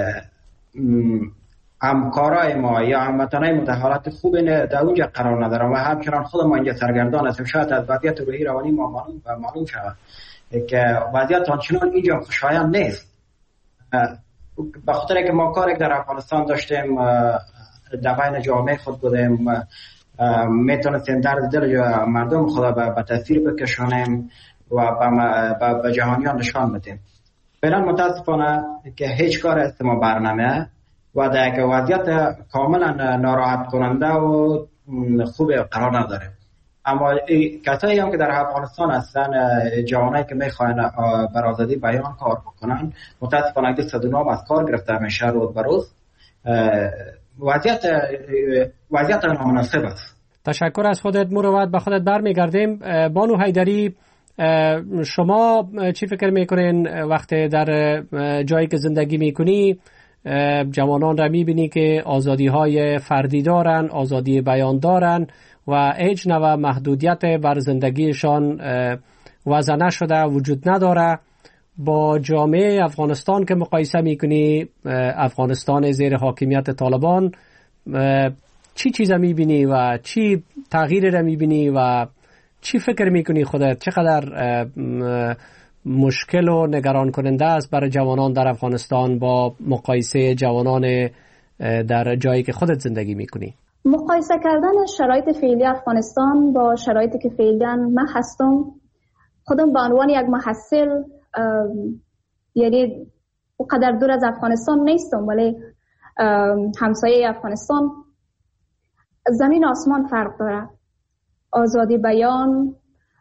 همکارای ما یا هموطنای ما در حالت خوب در اونجا قرار ندارن و همچنان خود ما اینجا سرگردان هستیم. شاید از وضعیت روحی روانی ما معلوم و معلوم شود که وضعیت آنچنان اینجا خوشایند نیست. به خاطر که ما کاری در افغانستان داشتیم در بین جامعه خود بودیم، میتونستیم درد دل مردم خدا به تاثیر بکشانیم و به جهانیان نشان بدیم. فعلا متاسفانه که هیچ کار از ما برنامه و در یک وضعیت کاملا ناراحت کننده و خوب قرار نداره. اما کسایی هم که در افغانستان هستن جوانایی که میخواین بر آزادی بیان کار بکنن متاسفانه که صدونام از کار گرفته میشه روز به روز. وضعیت وضعیت نامناسب است. تشکر از خودت مروت. به خودت برمیگردیم. بانو حیدری، شما چی فکر میکنین وقتی در جایی که زندگی میکنی جوانان را میبینی که آزادی های فردی دارن، آزادی بیان دارن و هیچ نوع محدودیت بر زندگیشان وضع نشده وجود نداره؟ با جامعه افغانستان که مقایسه میکنی، افغانستان زیر حاکمیت طالبان، چی چیزا میبینی و چی تغییری را میبینی و چی فکر میکنی خودت چقدر مشکل و نگران کننده است برای جوانان در افغانستان با مقایسه جوانان در جایی که خودت زندگی میکنی؟ مقایسه کردن شرایط فعلی افغانستان با شرایطی که فعلا من هستم، خودم به عنوان یک محصل یعنی اونقدر دور از افغانستان نیستم، ولی همسایه افغانستان زمین آسمان فرق داره. آزادی بیان،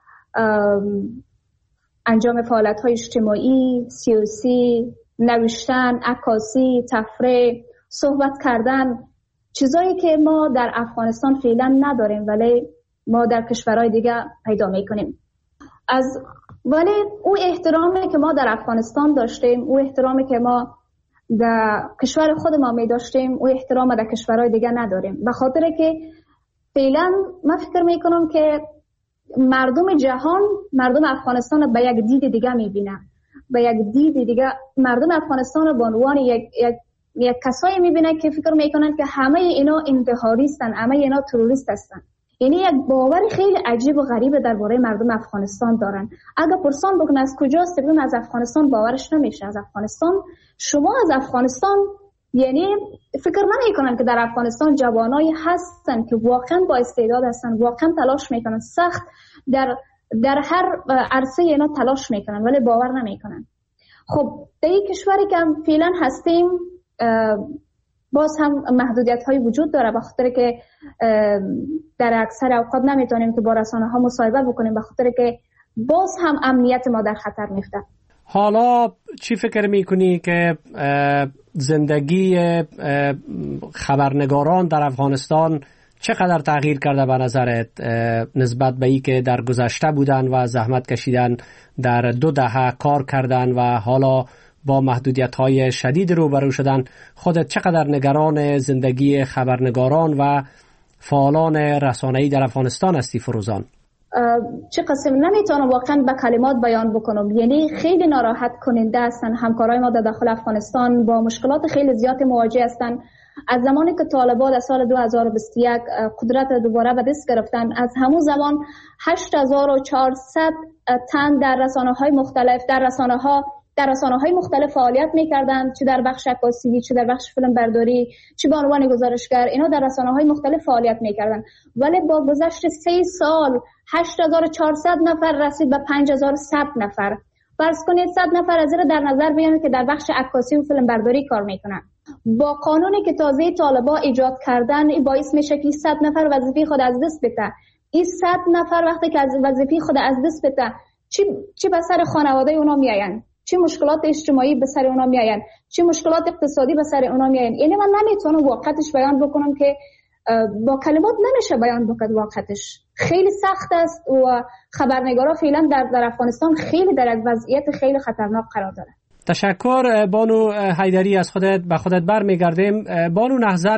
انجام فعالیت‌های اجتماعی، سیاسی، نوشتن، عکاسی، تفریح، صحبت کردن، چیزایی که ما در افغانستان فعلا نداریم ولی ما در کشورهای دیگه پیدا میکنیم. از ولی او احترامی که ما در افغانستان داشتیم، او احترامی که ما در کشور خود ما می داشتیم، او احترام در کشورهای دیگه نداریم. به خاطر که فعلا من فکر می کنم که مردم جهان مردم افغانستان به یک دید دیگه می بینن، به یک دید دیگه مردم افغانستان به عنوان یک یک یک کسایی می بینن که فکر می کنن که همه اینا انتحاریستن، همه اینا تروریست هستن. یعنی یک باور خیلی عجیب و غریب درباره مردم افغانستان دارن. اگه پرسان بکنن از کجاست، بگن از افغانستان، باورش نمیشه. از افغانستان، شما از افغانستان، یعنی فکر نمیکنن که در افغانستان جوانایی هستن که واقعا با استعداد هستن، واقعا تلاش میکنن، سخت در در هر عرصه اینا تلاش میکنن ولی باور نمیکنن. خب در این کشوری که فعلا هستیم باز هم محدودیت های وجود داره، به خاطر که در اکثر اوقات نمیتونیم که با رسانه ها مصاحبه بکنیم، به خاطر که باز هم امنیت ما در خطر میفته. حالا چی فکر میکنی که زندگی خبرنگاران در افغانستان چقدر تغییر کرده به نظرت نسبت به ای که در گذشته بودن و زحمت کشیدن، در دو دهه کار کردن و حالا با محدودیت‌های شدید روبرو شدن؟ خودت چقدر نگران زندگی خبرنگاران و فعالان رسانه‌ای در افغانستان هستی فروزان؟ چه قسم نمیتونم واقعا به کلمات بیان بکنم. یعنی خیلی ناراحت کننده هستن. همکارای ما در داخل افغانستان با مشکلات خیلی زیاد مواجه هستن. از زمانی که طالبان در سال دو هزار و بیست و یک قدرت دوباره به دست گرفتن، از همون زمان هشت هزار و چهارصد تن در رسانه‌های مختلف در رسانه‌ها در رسانه‌های مختلف فعالیت می‌کردند، چه در بخش عکاسی، چه در بخش فیلم برداری، چه به عنوان گزارشگر. اینا در رسانه‌های مختلف فعالیت می‌کردند. ولی با گذشت سه سال هشت هزار و چهارصد نفر رسید به پنج هزار و صد نفر. فرض کنید صد نفر از این در نظر بگیرید که در بخش عکاسی و فیلم برداری کار می‌کنند. با قانونی که تازه طالبان ایجاد کردن، این باعث میشه که صد نفر وظیفه خود از دست بده. این صد نفر وقتی که از وظیفه خود از دست بده، چی چی به سر خانواده اونا میآیند؟ چه مشکلات اجتماعی به سر اونا میآیند؟ چه مشکلات اقتصادی به سر اونا میآیند؟ یعنی من نمیتونم واقعیتش بیان بکنم که با کلمات نمیشه بیان بکنم. واقعیتش خیلی سخت است و خبرنگارا فعلا در در افغانستان خیلی در یک وضعیت خیلی خطرناک قرار داره. تشکر بانو حیدری. از خودت به خودت برمیگردیم. بانو نهضت،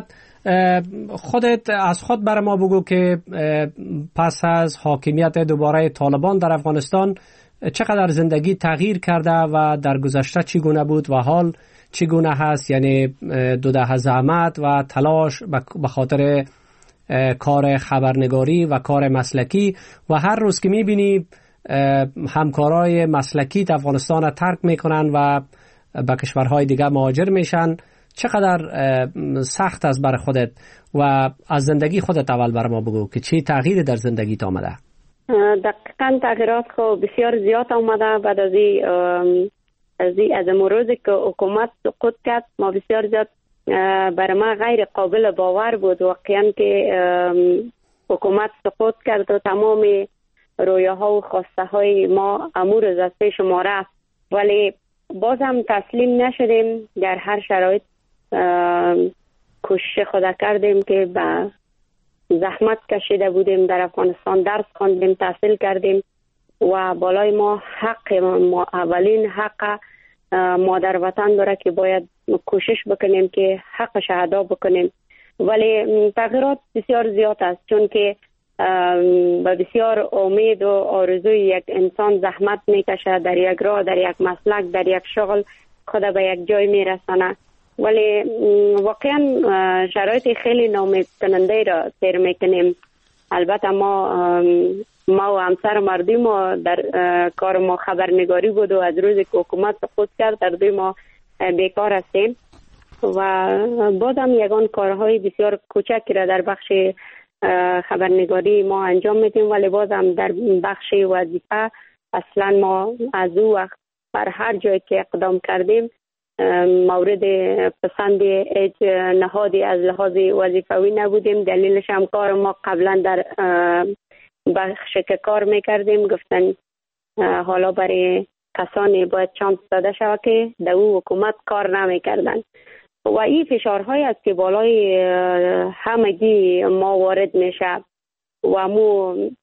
خودت از خود بر ما بگو که پس از حاکمیت دوباره طالبان در افغانستان چقدر زندگی تغییر کرده و در گذشته چگونه بود و حال چگونه هست؟ یعنی دو دهه زحمت و تلاش به خاطر کار خبرنگاری و کار مسلکی و هر روز که میبینی همکارای مسلکی افغانستان ترک میکنن و به کشورهای دیگه مهاجر میشن، چقدر سخت است برای خودت و از زندگی خودت اول بر ما بگو که چی تغییر در زندگیت آمده؟ دقیقاً تغییرات خو بسیار زیاد آمده. بعد از این از این از روزی که حکومت سقوط کرد، ما بسیار زیاد برای ما غیر قابل باور بود واقعاً که حکومت سقوط کرد و تمام رویاها و خواسته های ما امور از پیش ما رفت. ولی باز هم تسلیم نشدیم. در هر شرایط کوشش خود کردیم که به زحمت کشیده بودیم، در افغانستان درس خواندیم، تحصیل کردیم و بالای ما حق ما اولین حق مادر وطن داره که باید کوشش بکنیم که حقش ادا بکنیم. ولی تغییرات بسیار زیاد است، چون که با بسیار امید و آرزوی یک انسان زحمت میکشه در یک راه، در یک مسلک، در یک شغل، خود به یک جای میرسانه. ولی واقعا شرایط خیلی ناامید کننده را سیر میکنیم. البته ما ما و همسر مردی ما در کار ما خبرنگاری بود و از روزی که حکومت سقوط کرد در دوی ما بیکار هستیم و بازم یگان کارهای بسیار کوچکی را در بخش خبرنگاری ما انجام میدیم. ولی بازم در بخش وظیفه اصلا ما از او وقت بر هر جایی که اقدام کردیم مورد پسند هیچ نهادی از لحاظ وظیفوی نبودیم. دلیلش هم کار ما قبلا در بخش که کار میکردیم گفتن حالا برای کسانی باید چانس داده شود که در او حکومت کار نمیکردن و این فشارهای است که بالای همگی ما وارد میشه و مو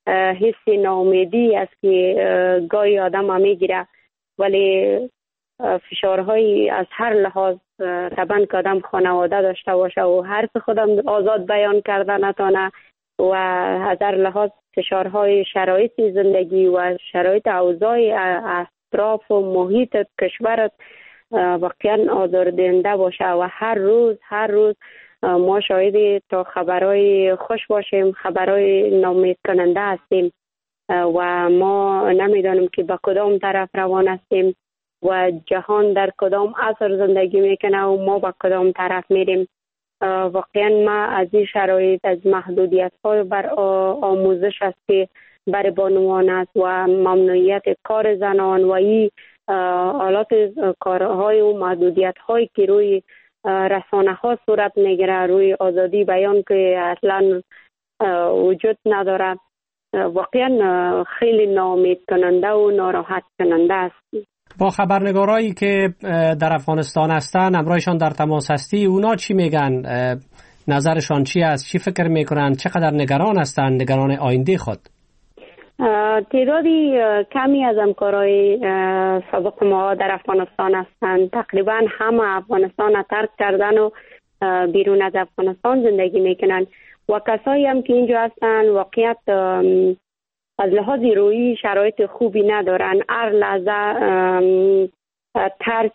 حس ناامیدی است که گاهی آدم میگیره، ولی فشارهای از هر لحاظ طبعا که آدم خانواده داشته باشه و حرف خودم آزاد بیان کرده نتانه و از هر لحاظ فشارهای شرایط زندگی و شرایط اوضاع اطراف و محیط کشورت واقعا آزاردهنده باشه و هر روز هر روز ما شاهد تا خبرهای خوش باشیم، خبرهای ناامید کننده هستیم و ما نمیدانیم که به کدام طرف روان هستیم و جهان در کدام عصر زندگی میکنه و ما به کدام طرف میریم. واقعا ما از این شرایط، از محدودیت های بر آموزش است که بر بانوان است و ممنوعیت کار زنان و این حالات کارهای و محدودیت هایی که روی رسانه ها صورت میگیره، روی آزادی بیان که اصلا وجود نداره، واقعا خیلی ناامید کننده و ناراحت کننده است. با خبرنگارایی که در افغانستان هستن، همراهشان در تماس هستی، اونا چی میگن؟ نظرشان چی است؟ چی فکر میکنن؟ چقدر نگران هستن؟ نگران آینده خود؟ تعدادی کمی از همکارای سابق ما در افغانستان هستند. تقریبا همه افغانستان را ترک کردن و بیرون از افغانستان زندگی میکنن و کسایی هم که اینجا هستن واقعیت از لحاظ روحی شرایط خوبی ندارن. هر لحظه ترس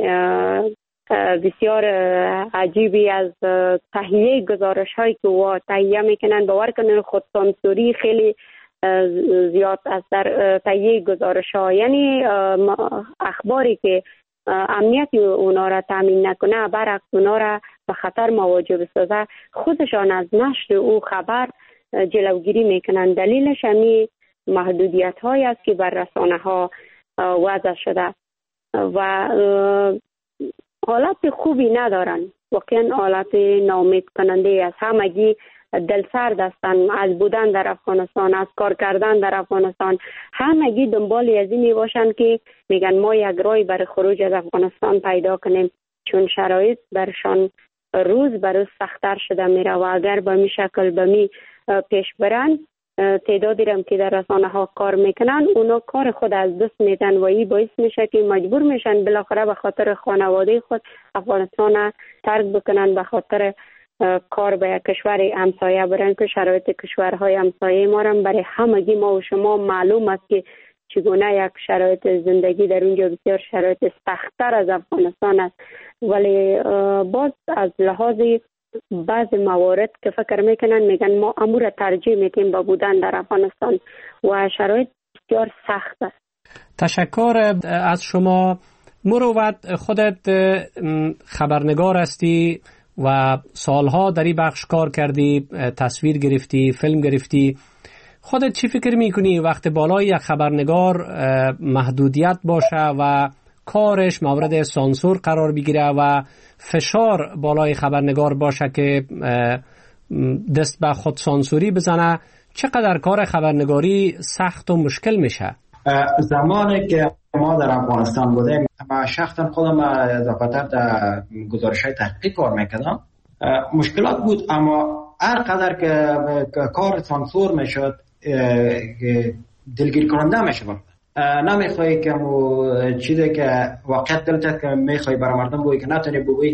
بسیار عجیبی از تهیه گزارش هایی که و تهیه میکنن، باور کنن خود سانسوری خیلی زیاد است در تهیه گزارش ها، یعنی اخباری که امنیت اونا را تامین نکنه برعکس اونا را به خطر مواجه بسازه، خودشان از نشر او خبر جلوگیری میکنن. دلیلش همین محدودیت هایی است که بر رسانه ها وضع شده و حالت خوبی ندارن. واقعا حالت ناامید کننده است. همگی دلسرد هستن از بودن در افغانستان، از کار کردن در افغانستان. همگی دنبال از این باشن که میگن ما یک راه برای خروج از افغانستان پیدا کنیم، چون شرایط برشان روز به روز سخت‌تر شده میره و اگر به می شکل به می پیش برن، تعدادی هم که در رسانه ها کار میکنن اونا کار خود از دست میدن و این باعث میشه که مجبور میشن بالاخره به خاطر خانواده خود افغانستان ترک بکنن، به خاطر کار به یک کشور همسایه برن که شرایط کشورهای همسایه ما هم برای همگی ما و شما معلوم است که چگونه یک شرایط زندگی در اونجا بسیار شرایط سخت‌تر از افغانستان است. ولی باز از لحاظ بعض موارد که فکر میکنن میگن ما امور ترجیح میتیم با بودن در افغانستان و شرایط بسیار سخت است. تشکر از شما. مروت، خودت خبرنگار هستی و سالها در این بخش کار کردی، تصویر گرفتی، فیلم گرفتی. خودت چی فکر میکنی وقت بالای یک خبرنگار محدودیت باشه و کارش مورد سانسور قرار بگیره و فشار بالای خبرنگار باشه که دست به خود سانسوری بزنه، چقدر کار خبرنگاری سخت و مشکل میشه؟ زمانی که ما در افغانستان بودیم، ما شخصا خودم اضافه‌تر در گزارش‌های تحقیقی کار میکردم، مشکلات بود، اما هر قدر که کار سانسور میشد دلگیر کننده میشه. نمیخوایی که چیزی که واقعیت دلت که میخوای برای مردم بگویی که نتونی بگویی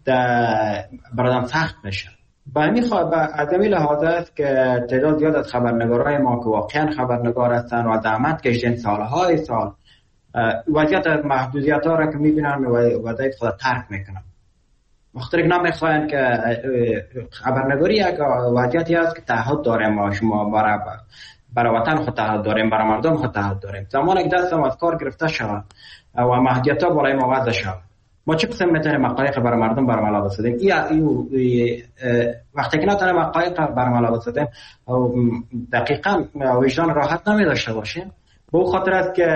برادم سخت میشه. و میخواد به عدمی لحاظ است که تعداد زیاد از خبرنگارای ما که واقعا خبرنگار هستن و زحمت کشیدن سالهای سال وضعیت محدودیت ها را که میبینن و وضعیت خود ترک میکنن. مختلف نمیخواین که خبرنگاری یک وضعیتی است که تعهد داریم ما شما برای برای وطن خود تعهد داریم، برای مردم خود تعهد داریم. زمانی که دستم از کار گرفته شود و محدودیت ها برای ما وضع شود، ما چه قسم میتونیم مقایق برای مردم برای ملا بسازیم؟ ای وقتی که نتونیم مقایق برای ملا بسازیم دقیقاً وجدان راحت نمی داشته باشیم. به خاطر است که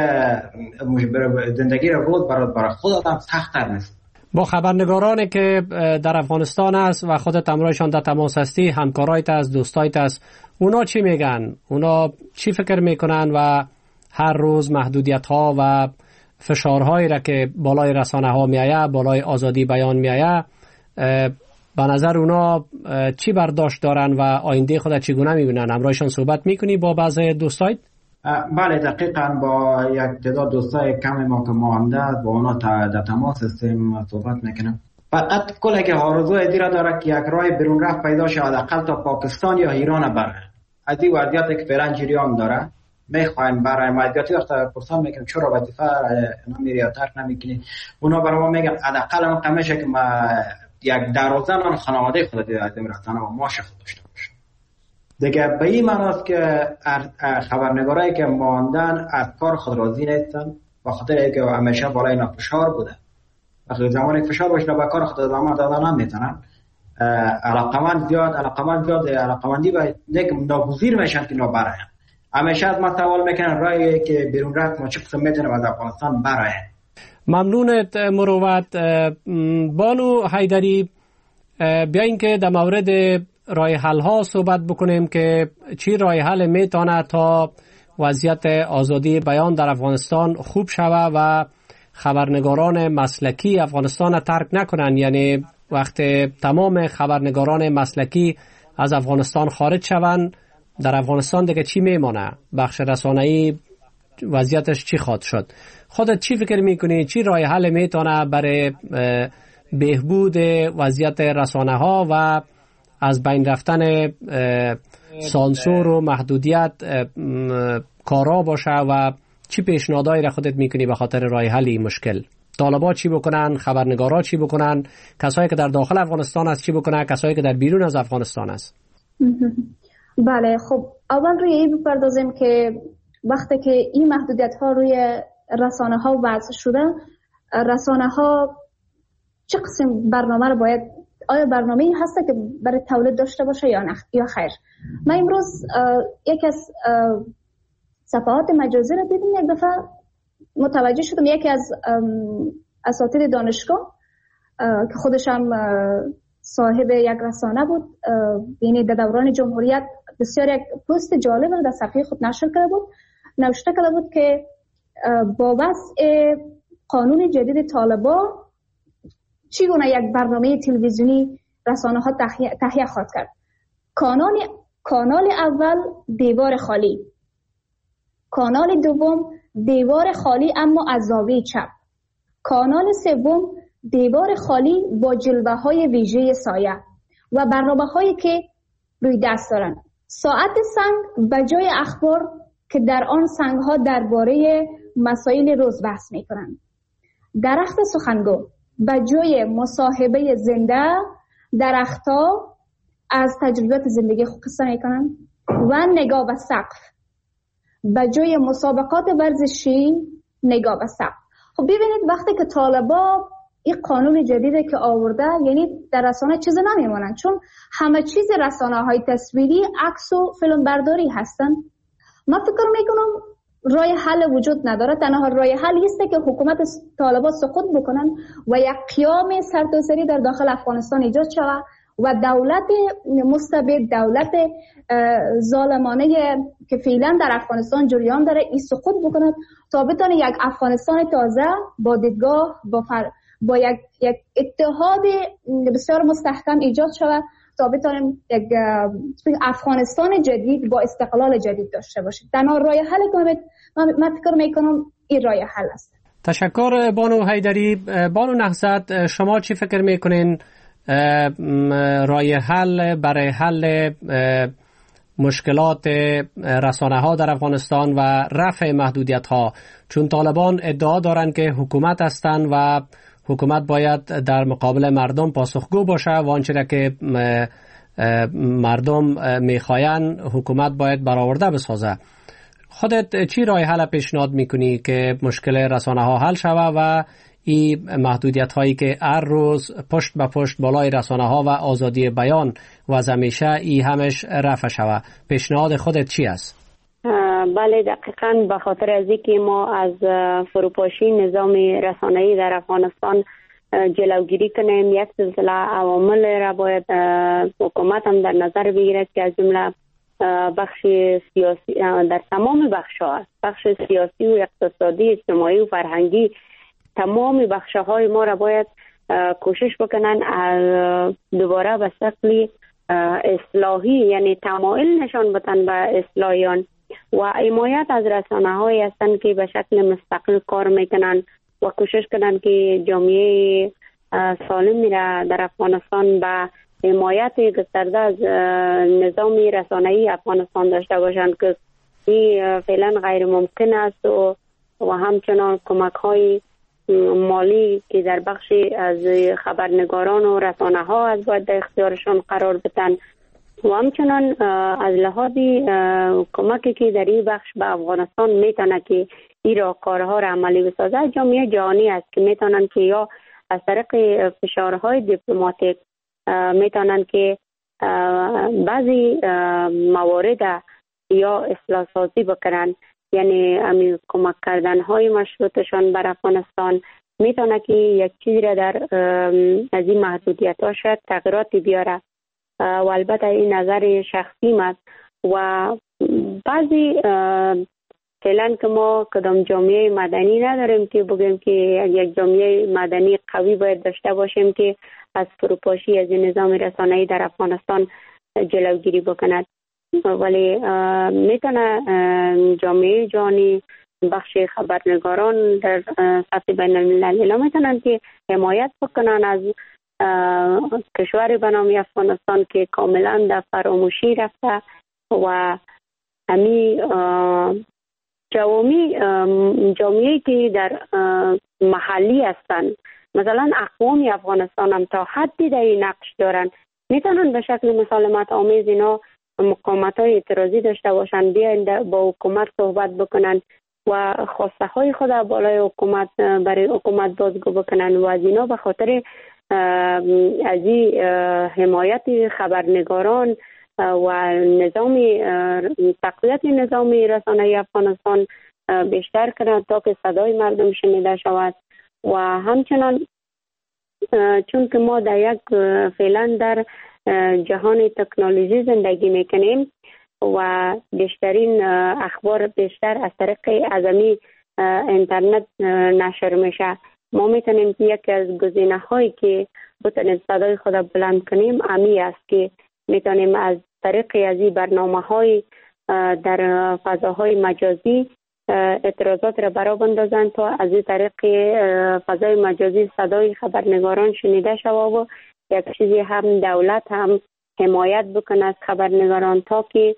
زندگی رو بود برای برای خود آدم سخت‌تر میشه. با خبرنگارانی که در افغانستان است و خودت همراهشان در تماس هستی، همکارایت است، دوستایت است، اونا چی میگن؟ اونا چی فکر میکنن و هر روز محدودیت ها و فشارهایی را که بالای رسانه ها میآید، بالای آزادی بیان میآید، به نظر اونا چی برداشت دارن و آینده خود چگونه میبینن؟ همراهشان صحبت میکنی با بعض دوستایت؟ بله دقیقاً با یک تعداد دوستای کم ما که مانده با اونا در تماس هستیم صحبت میکنم. فقط کلی که آرزوی دیره داره که یک راه بیرون رفت پیدا شد حداقل تا پاکستان یا ایران بره. از این وضعیتی که فعلا جریان داره میخوایم برای مدیاتی وقت پرسان میکنم چرا وظیفه نمیری یا ترک نمیکنی، اونا برای ما میگن حداقل اون قمشه که ما یک دروازه خانواده خود دیده از این رسانه و ماش خود داشته باشه دیگه. به این معناست که خبرنگارایی که ماندن از کار خود راضی نیستن به خاطر اینکه همیشه بالای اینا فشار بوده. وقتی زمانی فشار باشه به کار خود ادامه دادن نمیتونن. علاقمند زیاد علاقمند زیاد علاقمندی به یک ناگزیر میشن که اینا برن. همیشه از ما سوال میکنن راهی که بیرون رفت ما چه قسم میتونیم از افغانستان برن. ممنونت مروت. بانو حیدری، بیاین که در مورد راه حل ها صحبت بکنیم که چی راه حل میتونه تا وضعیت آزادی بیان در افغانستان خوب شوه و خبرنگاران مسلکی افغانستان را ترک نکنن. یعنی وقتی تمام خبرنگاران مسلکی از افغانستان خارج شوند در افغانستان دیگه چی میمانه؟ بخش رسانه‌ای وضعیتش چی خواهد شد؟ خودت چی فکر میکنی؟ چی راه حل میتونه برای بهبود وضعیت رسانه ها و از بین رفتن سانسور و محدودیت کارا باشه و چی پیشنهادایی را خودت میکنی به خاطر راه حل این مشکل؟ طالبا چی بکنن؟ خبرنگارا چی بکنن؟ کسایی که در داخل افغانستان است چی بکنن؟ کسایی که در بیرون از افغانستان است؟ بله، خب اول روی این بپردازیم که وقتی که این محدودیت ها روی رسانه ها وضع شده، رسانه ها چه قسم برنامه رو باید، آیا برنامه این هسته که برای تولید داشته باشه یا نه یا خیر؟ من امروز یک از صفحات مجازی رو دیدم، یک دفعه متوجه شدم یکی از اساتید دانشگاه که خودش هم صاحب یک رسانه بود، یعنی در دوران جمهوریت بسیار یک پست جالب در صفحه خود نشر کرده بود. نوشته کرده بود که با وضع قانون جدید طالبان چگونه یک برنامه تلویزیونی رسانه ها تهیه خواهد کرد. کانال کانال اول دیوار خالی، کانال دوم دیوار خالی اما از زاویه چپ، کانال سوم دیوار خالی با جلوه های ویژه سایه و برنامه هایی که روی دست دارن. ساعت سنگ به جای اخبار که در آن سنگ ها درباره مسائل روز بحث می کنند. درخت سخنگو به جای مصاحبه زنده درختها از تجربیات زندگی خود قصه می کنند و نگاه به سقف به جای مسابقات ورزشی نگاه به سقف. خب ببینید وقتی که طالبا این قانون جدیده که آورده، یعنی در رسانه چیز نمیمونن، چون همه چیز رسانه های تصویری عکس و فیلم برداری هستن. من فکر میکنم راه حل وجود نداره. تنها راه حل است که حکومت طالبان سقوط بکنن و یک قیام سرتاسری در داخل افغانستان ایجاد شود و دولت مستبد، دولت ظالمانه که فعلا در افغانستان جریان داره این سقوط بکنه تا بتونه یک افغانستان تازه با دیدگاه با فر... با یک یک اتحاد بسیار مستحکم ایجاد شود تا بتونیم یک افغانستان جدید با استقلال جدید داشته باشیم. تنها راه حل کنید من فکر میکنم این راه حل است. تشکر بانو حیدری. بانو نهضت، شما چی فکر میکنین راه حل برای حل مشکلات رسانه ها در افغانستان و رفع محدودیت ها؟ چون طالبان ادعا دارند که حکومت هستند و حکومت باید در مقابل مردم پاسخگو باشه و آنچه که مردم میخواین حکومت باید برآورده بسازه. خودت چی راه حل پیشنهاد میکنی که مشکل رسانه ها حل شوه و این محدودیت هایی که هر روز پشت به پشت بالای رسانه ها و آزادی بیان و از همیشه ای همش رفع شوه؟ پیشنهاد خودت چی است؟ بله دقیقاً به خاطر از اینکه ما از فروپاشی نظام رسانه‌ای در افغانستان جلوگیری کنیم، یک سلسله عوامل را باید حکومت هم در نظر بگیرد که از جمله بخش سیاسی در تمام بخش‌ها است. بخش سیاسی و اقتصادی، اجتماعی و فرهنگی، تمام بخش‌های ما را باید کوشش بکنن از دوباره به شکل اصلاحی یعنی تمایل نشان بدن به اصلاحیان و حمایت از رسانه های هستند که به شکل مستقل کار میکنن و کوشش کنن که جامعه سالمی را در افغانستان به حمایت گسترده از نظام رسانه‌ای افغانستان داشته باشند که این فعلا غیر ممکن است و و همچنان کمک های مالی که در بخشی از خبرنگاران و رسانه ها از باید در اختیارشان قرار بدن و همچنان از لحاظ کمکی که در این بخش به افغانستان میتونه که این را کارها را عملی بسازه جامعه جهانی است که میتونن که یا از طریق فشارهای دیپلماتیک میتونن که بعضی موارد یا اصلاح سازی بکنن یعنی امی کمک کردن های مشروطشان بر افغانستان میتونه که یک چیزی را در از این محدودیت ها شاید تغییراتی بیاره و البته این نظر شخصی است و بعضی فعلا که ما کدام جامعه مدنی نداریم که بگیم که یک جامعه مدنی قوی باید داشته باشیم که از فروپاشی از نظام رسانه‌ای در افغانستان جلوگیری بکند ولی میتونه جامعه جهانی بخش خبرنگاران در سطح بین المللی میتونن که حمایت بکنن از کشور به نام افغانستان که کاملا در فراموشی رفته و امی جوامع جامعه که در محلی هستند مثلا اقوام افغانستان هم تا حدی در این نقش دارن میتونن به شکل مسالمت آمیز اینا مقاومت های اعتراضی داشته باشن بیاین با حکومت صحبت بکنن و خواسته های خود بالای حکومت برای حکومت بازگو بکنن و از اینا به خاطر از این حمایت خبرنگاران و نظام تقویت نظام رسانه‌ای افغانستان بیشتر کنند تا که صدای مردم شنیده شود و همچنان چون که ما در یک فعلا در جهان تکنولوژی زندگی میکنیم و بیشترین اخبار بیشتر از طریق اعظمی اینترنت نشر میشه ما میتونیم که یکی از گزینه هایی که بتونیم صدای خود بلند کنیم امی است که میتونیم از طریق از این برنامه های در فضاهای مجازی اعتراضات را برا بندازن تا از این طریق فضای مجازی صدای خبرنگاران شنیده شود و یک چیزی هم دولت هم حمایت بکنه از خبرنگاران تا که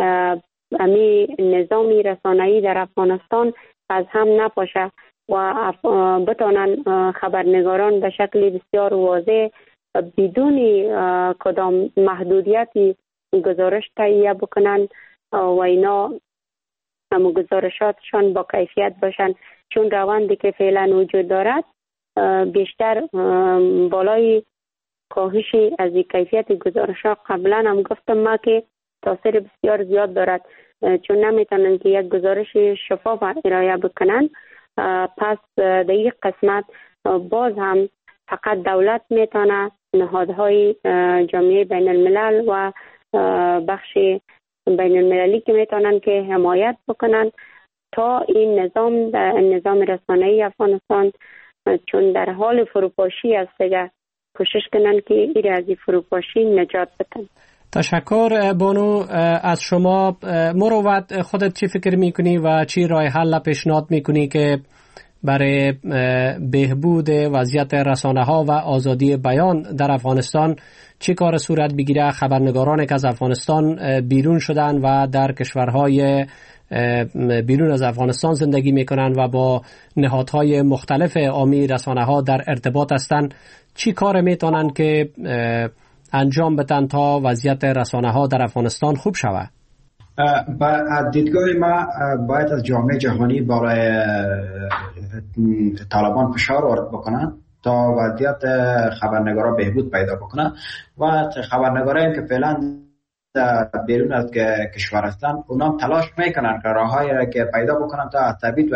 امی نظامی رسانه‌ای در افغانستان از هم نپاشه و بتانن خبرنگاران به شکل بسیار واضح بدون کدام محدودیتی گزارش تهیه بکنن و اینا هم گزارشاتشان با کیفیت باشن چون روندی که فعلا وجود دارد بیشتر بالای کاهشی از کیفیت گزارشات قبلا هم گفتم ما که تاثیر بسیار زیاد دارد چون نمیتونن که یک گزارش شفاف ارائه بکنن پس در این قسمت باز هم فقط دولت میتونه نهادهای جامعه بین الملل و بخش بین المللی که میتونن که حمایت بکنن تا این نظام نظام رسانه‌ای افغانستان چون در حال فروپاشی است دیگه کوشش کنن که این از فروپاشی نجات بدن. تشکر بانو از شما. مروت خودت چی فکر میکنی و چی راه حل پیشنهاد میکنی که برای بهبود وضعیت رسانه ها و آزادی بیان در افغانستان چی کار صورت بگیره؟ خبرنگارانی که از افغانستان بیرون شدن و در کشورهای بیرون از افغانستان زندگی میکنن و با نهادهای مختلف عامی رسانه ها در ارتباط هستند چی کار میتونن که انجام بدن تا وضعیت رسانه ها در افغانستان خوب شود؟ با دیدگاه ما باید از جامعه جهانی برای طالبان فشار وارد بکنن تا وضعیت خبرنگارا بهبود پیدا بکنن و خبرنگارایی که فعلا بیرون از کشور هستن اونا تلاش میکنن که راههایی را که پیدا بکنن تا تبعید و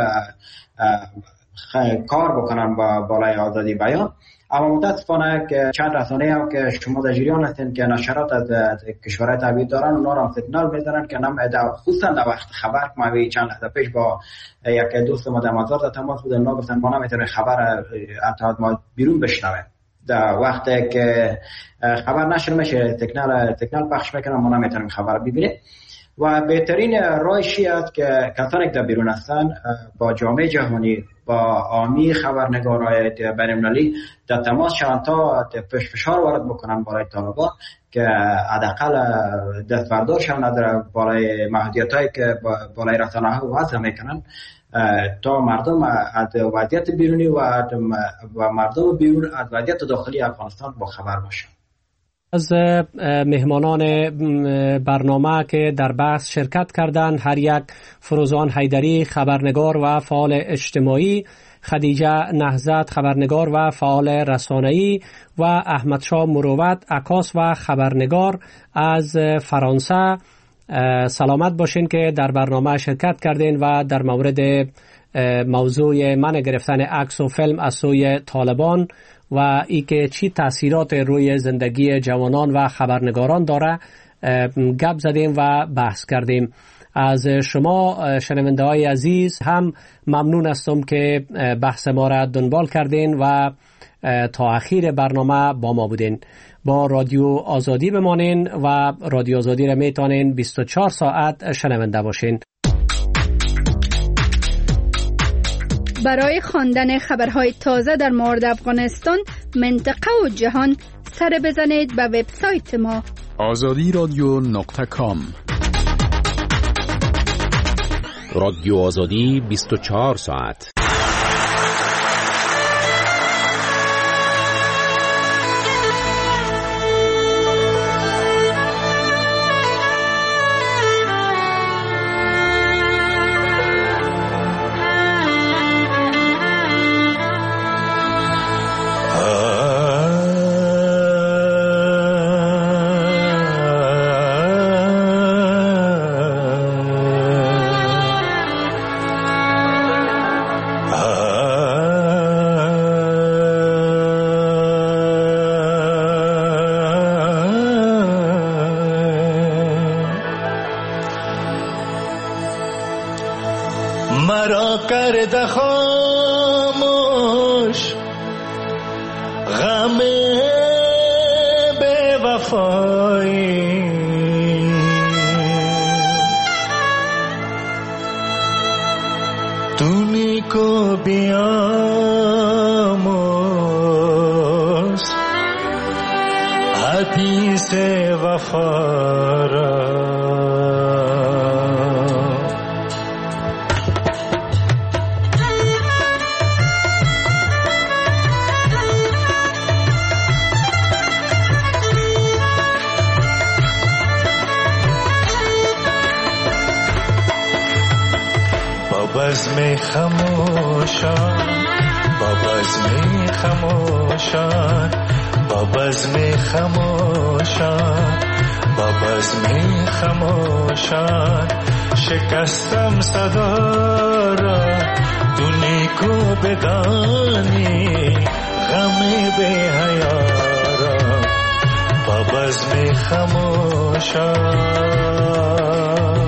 کار بکنن با بالای آزادی بیان. اما متاسفانه که چند رسانه هم که شما در جریان هستین که نشرات از کشورهای تبعید دارن اونا را سیگنال میزنن که نم خصوصا در وقت خبر ما چند لحظه پیش با یک دوست ما در مزار در تماس بودیم اونا گفتن ما نمیتونیم خبر اتحاد ما بیرون بشنویم در وقتی که خبر نشر میشه تکنال تکنال پخش میکنن ما نمیتونیم خبر ببینیم و بهترین راهی است که کسانی که در بیرون هستن با جامعه جهانی با عامی خبرنگارای بین‌المللی در تماس شوند تا فشار وارد بکنن برای طالبان که حداقل دست بردار شوند در بالای محدودیتایی که بالای رسانه‌ها وضع میکنن تا مردم از وضعیت بیرونی و مردم بیرون از وضعیت داخلی افغانستان با خبر باشند. از مهمانان برنامه که در بحث شرکت کردند هر یک فروزان حیدری خبرنگار و فعال اجتماعی، خدیجه نهضت خبرنگار و فعال رسانه‌ای و احمد شاه مروت عکاس و خبرنگار از فرانسه. سلامت باشین که در برنامه شرکت کردین و در مورد موضوع منع گرفتن عکس و فیلم از سوی طالبان و ای که چی تاثیرات روی زندگی جوانان و خبرنگاران داره گپ زدیم و بحث کردیم. از شما شنونده های عزیز هم ممنون هستم که بحث ما را دنبال کردین و تا اخیر برنامه با ما بودین. با رادیو آزادی بمانین و رادیو آزادی را میتونین بیست و چهار ساعت شنونده باشین. برای خواندن خبرهای تازه در مورد افغانستان، منطقه و جهان سر بزنید به وبسایت ما آزادی رادیو نقطه کام. رادیو آزادی بیست و چهار ساعت. مرا کرده خاموش غم بے وفایی، تونی کو بیاموز حدیث وفا را. بزم خموشان با بزم خموشان با بزم خموشان با بزم خموشان شکستم صدا را، تو نیکو بدانی غم بی حیا را. با بزم خموشان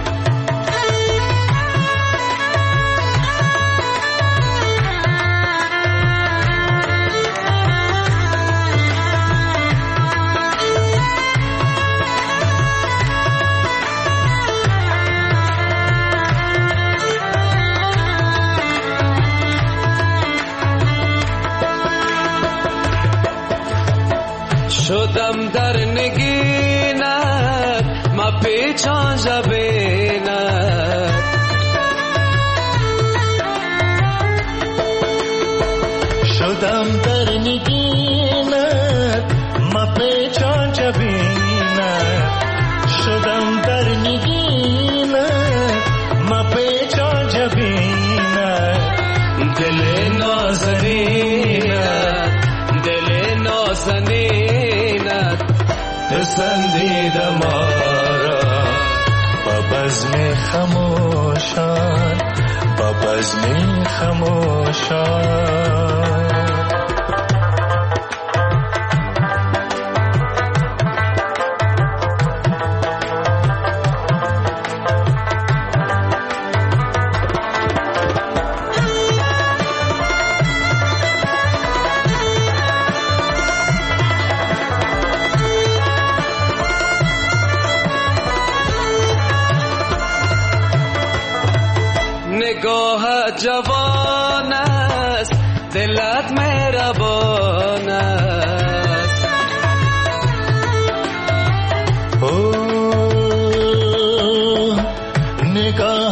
شدم در نگینت ما پیچان جبینت، شدم در نگینت ما پیچان جبینت، شدم در نگینت ما پیچان جبینت. دل نازنینت دل نازنینت پسندیدم آرا. با بزم خموشان با بزم خموشان نگاهت جوان است، دلت مهربان است. او نگاه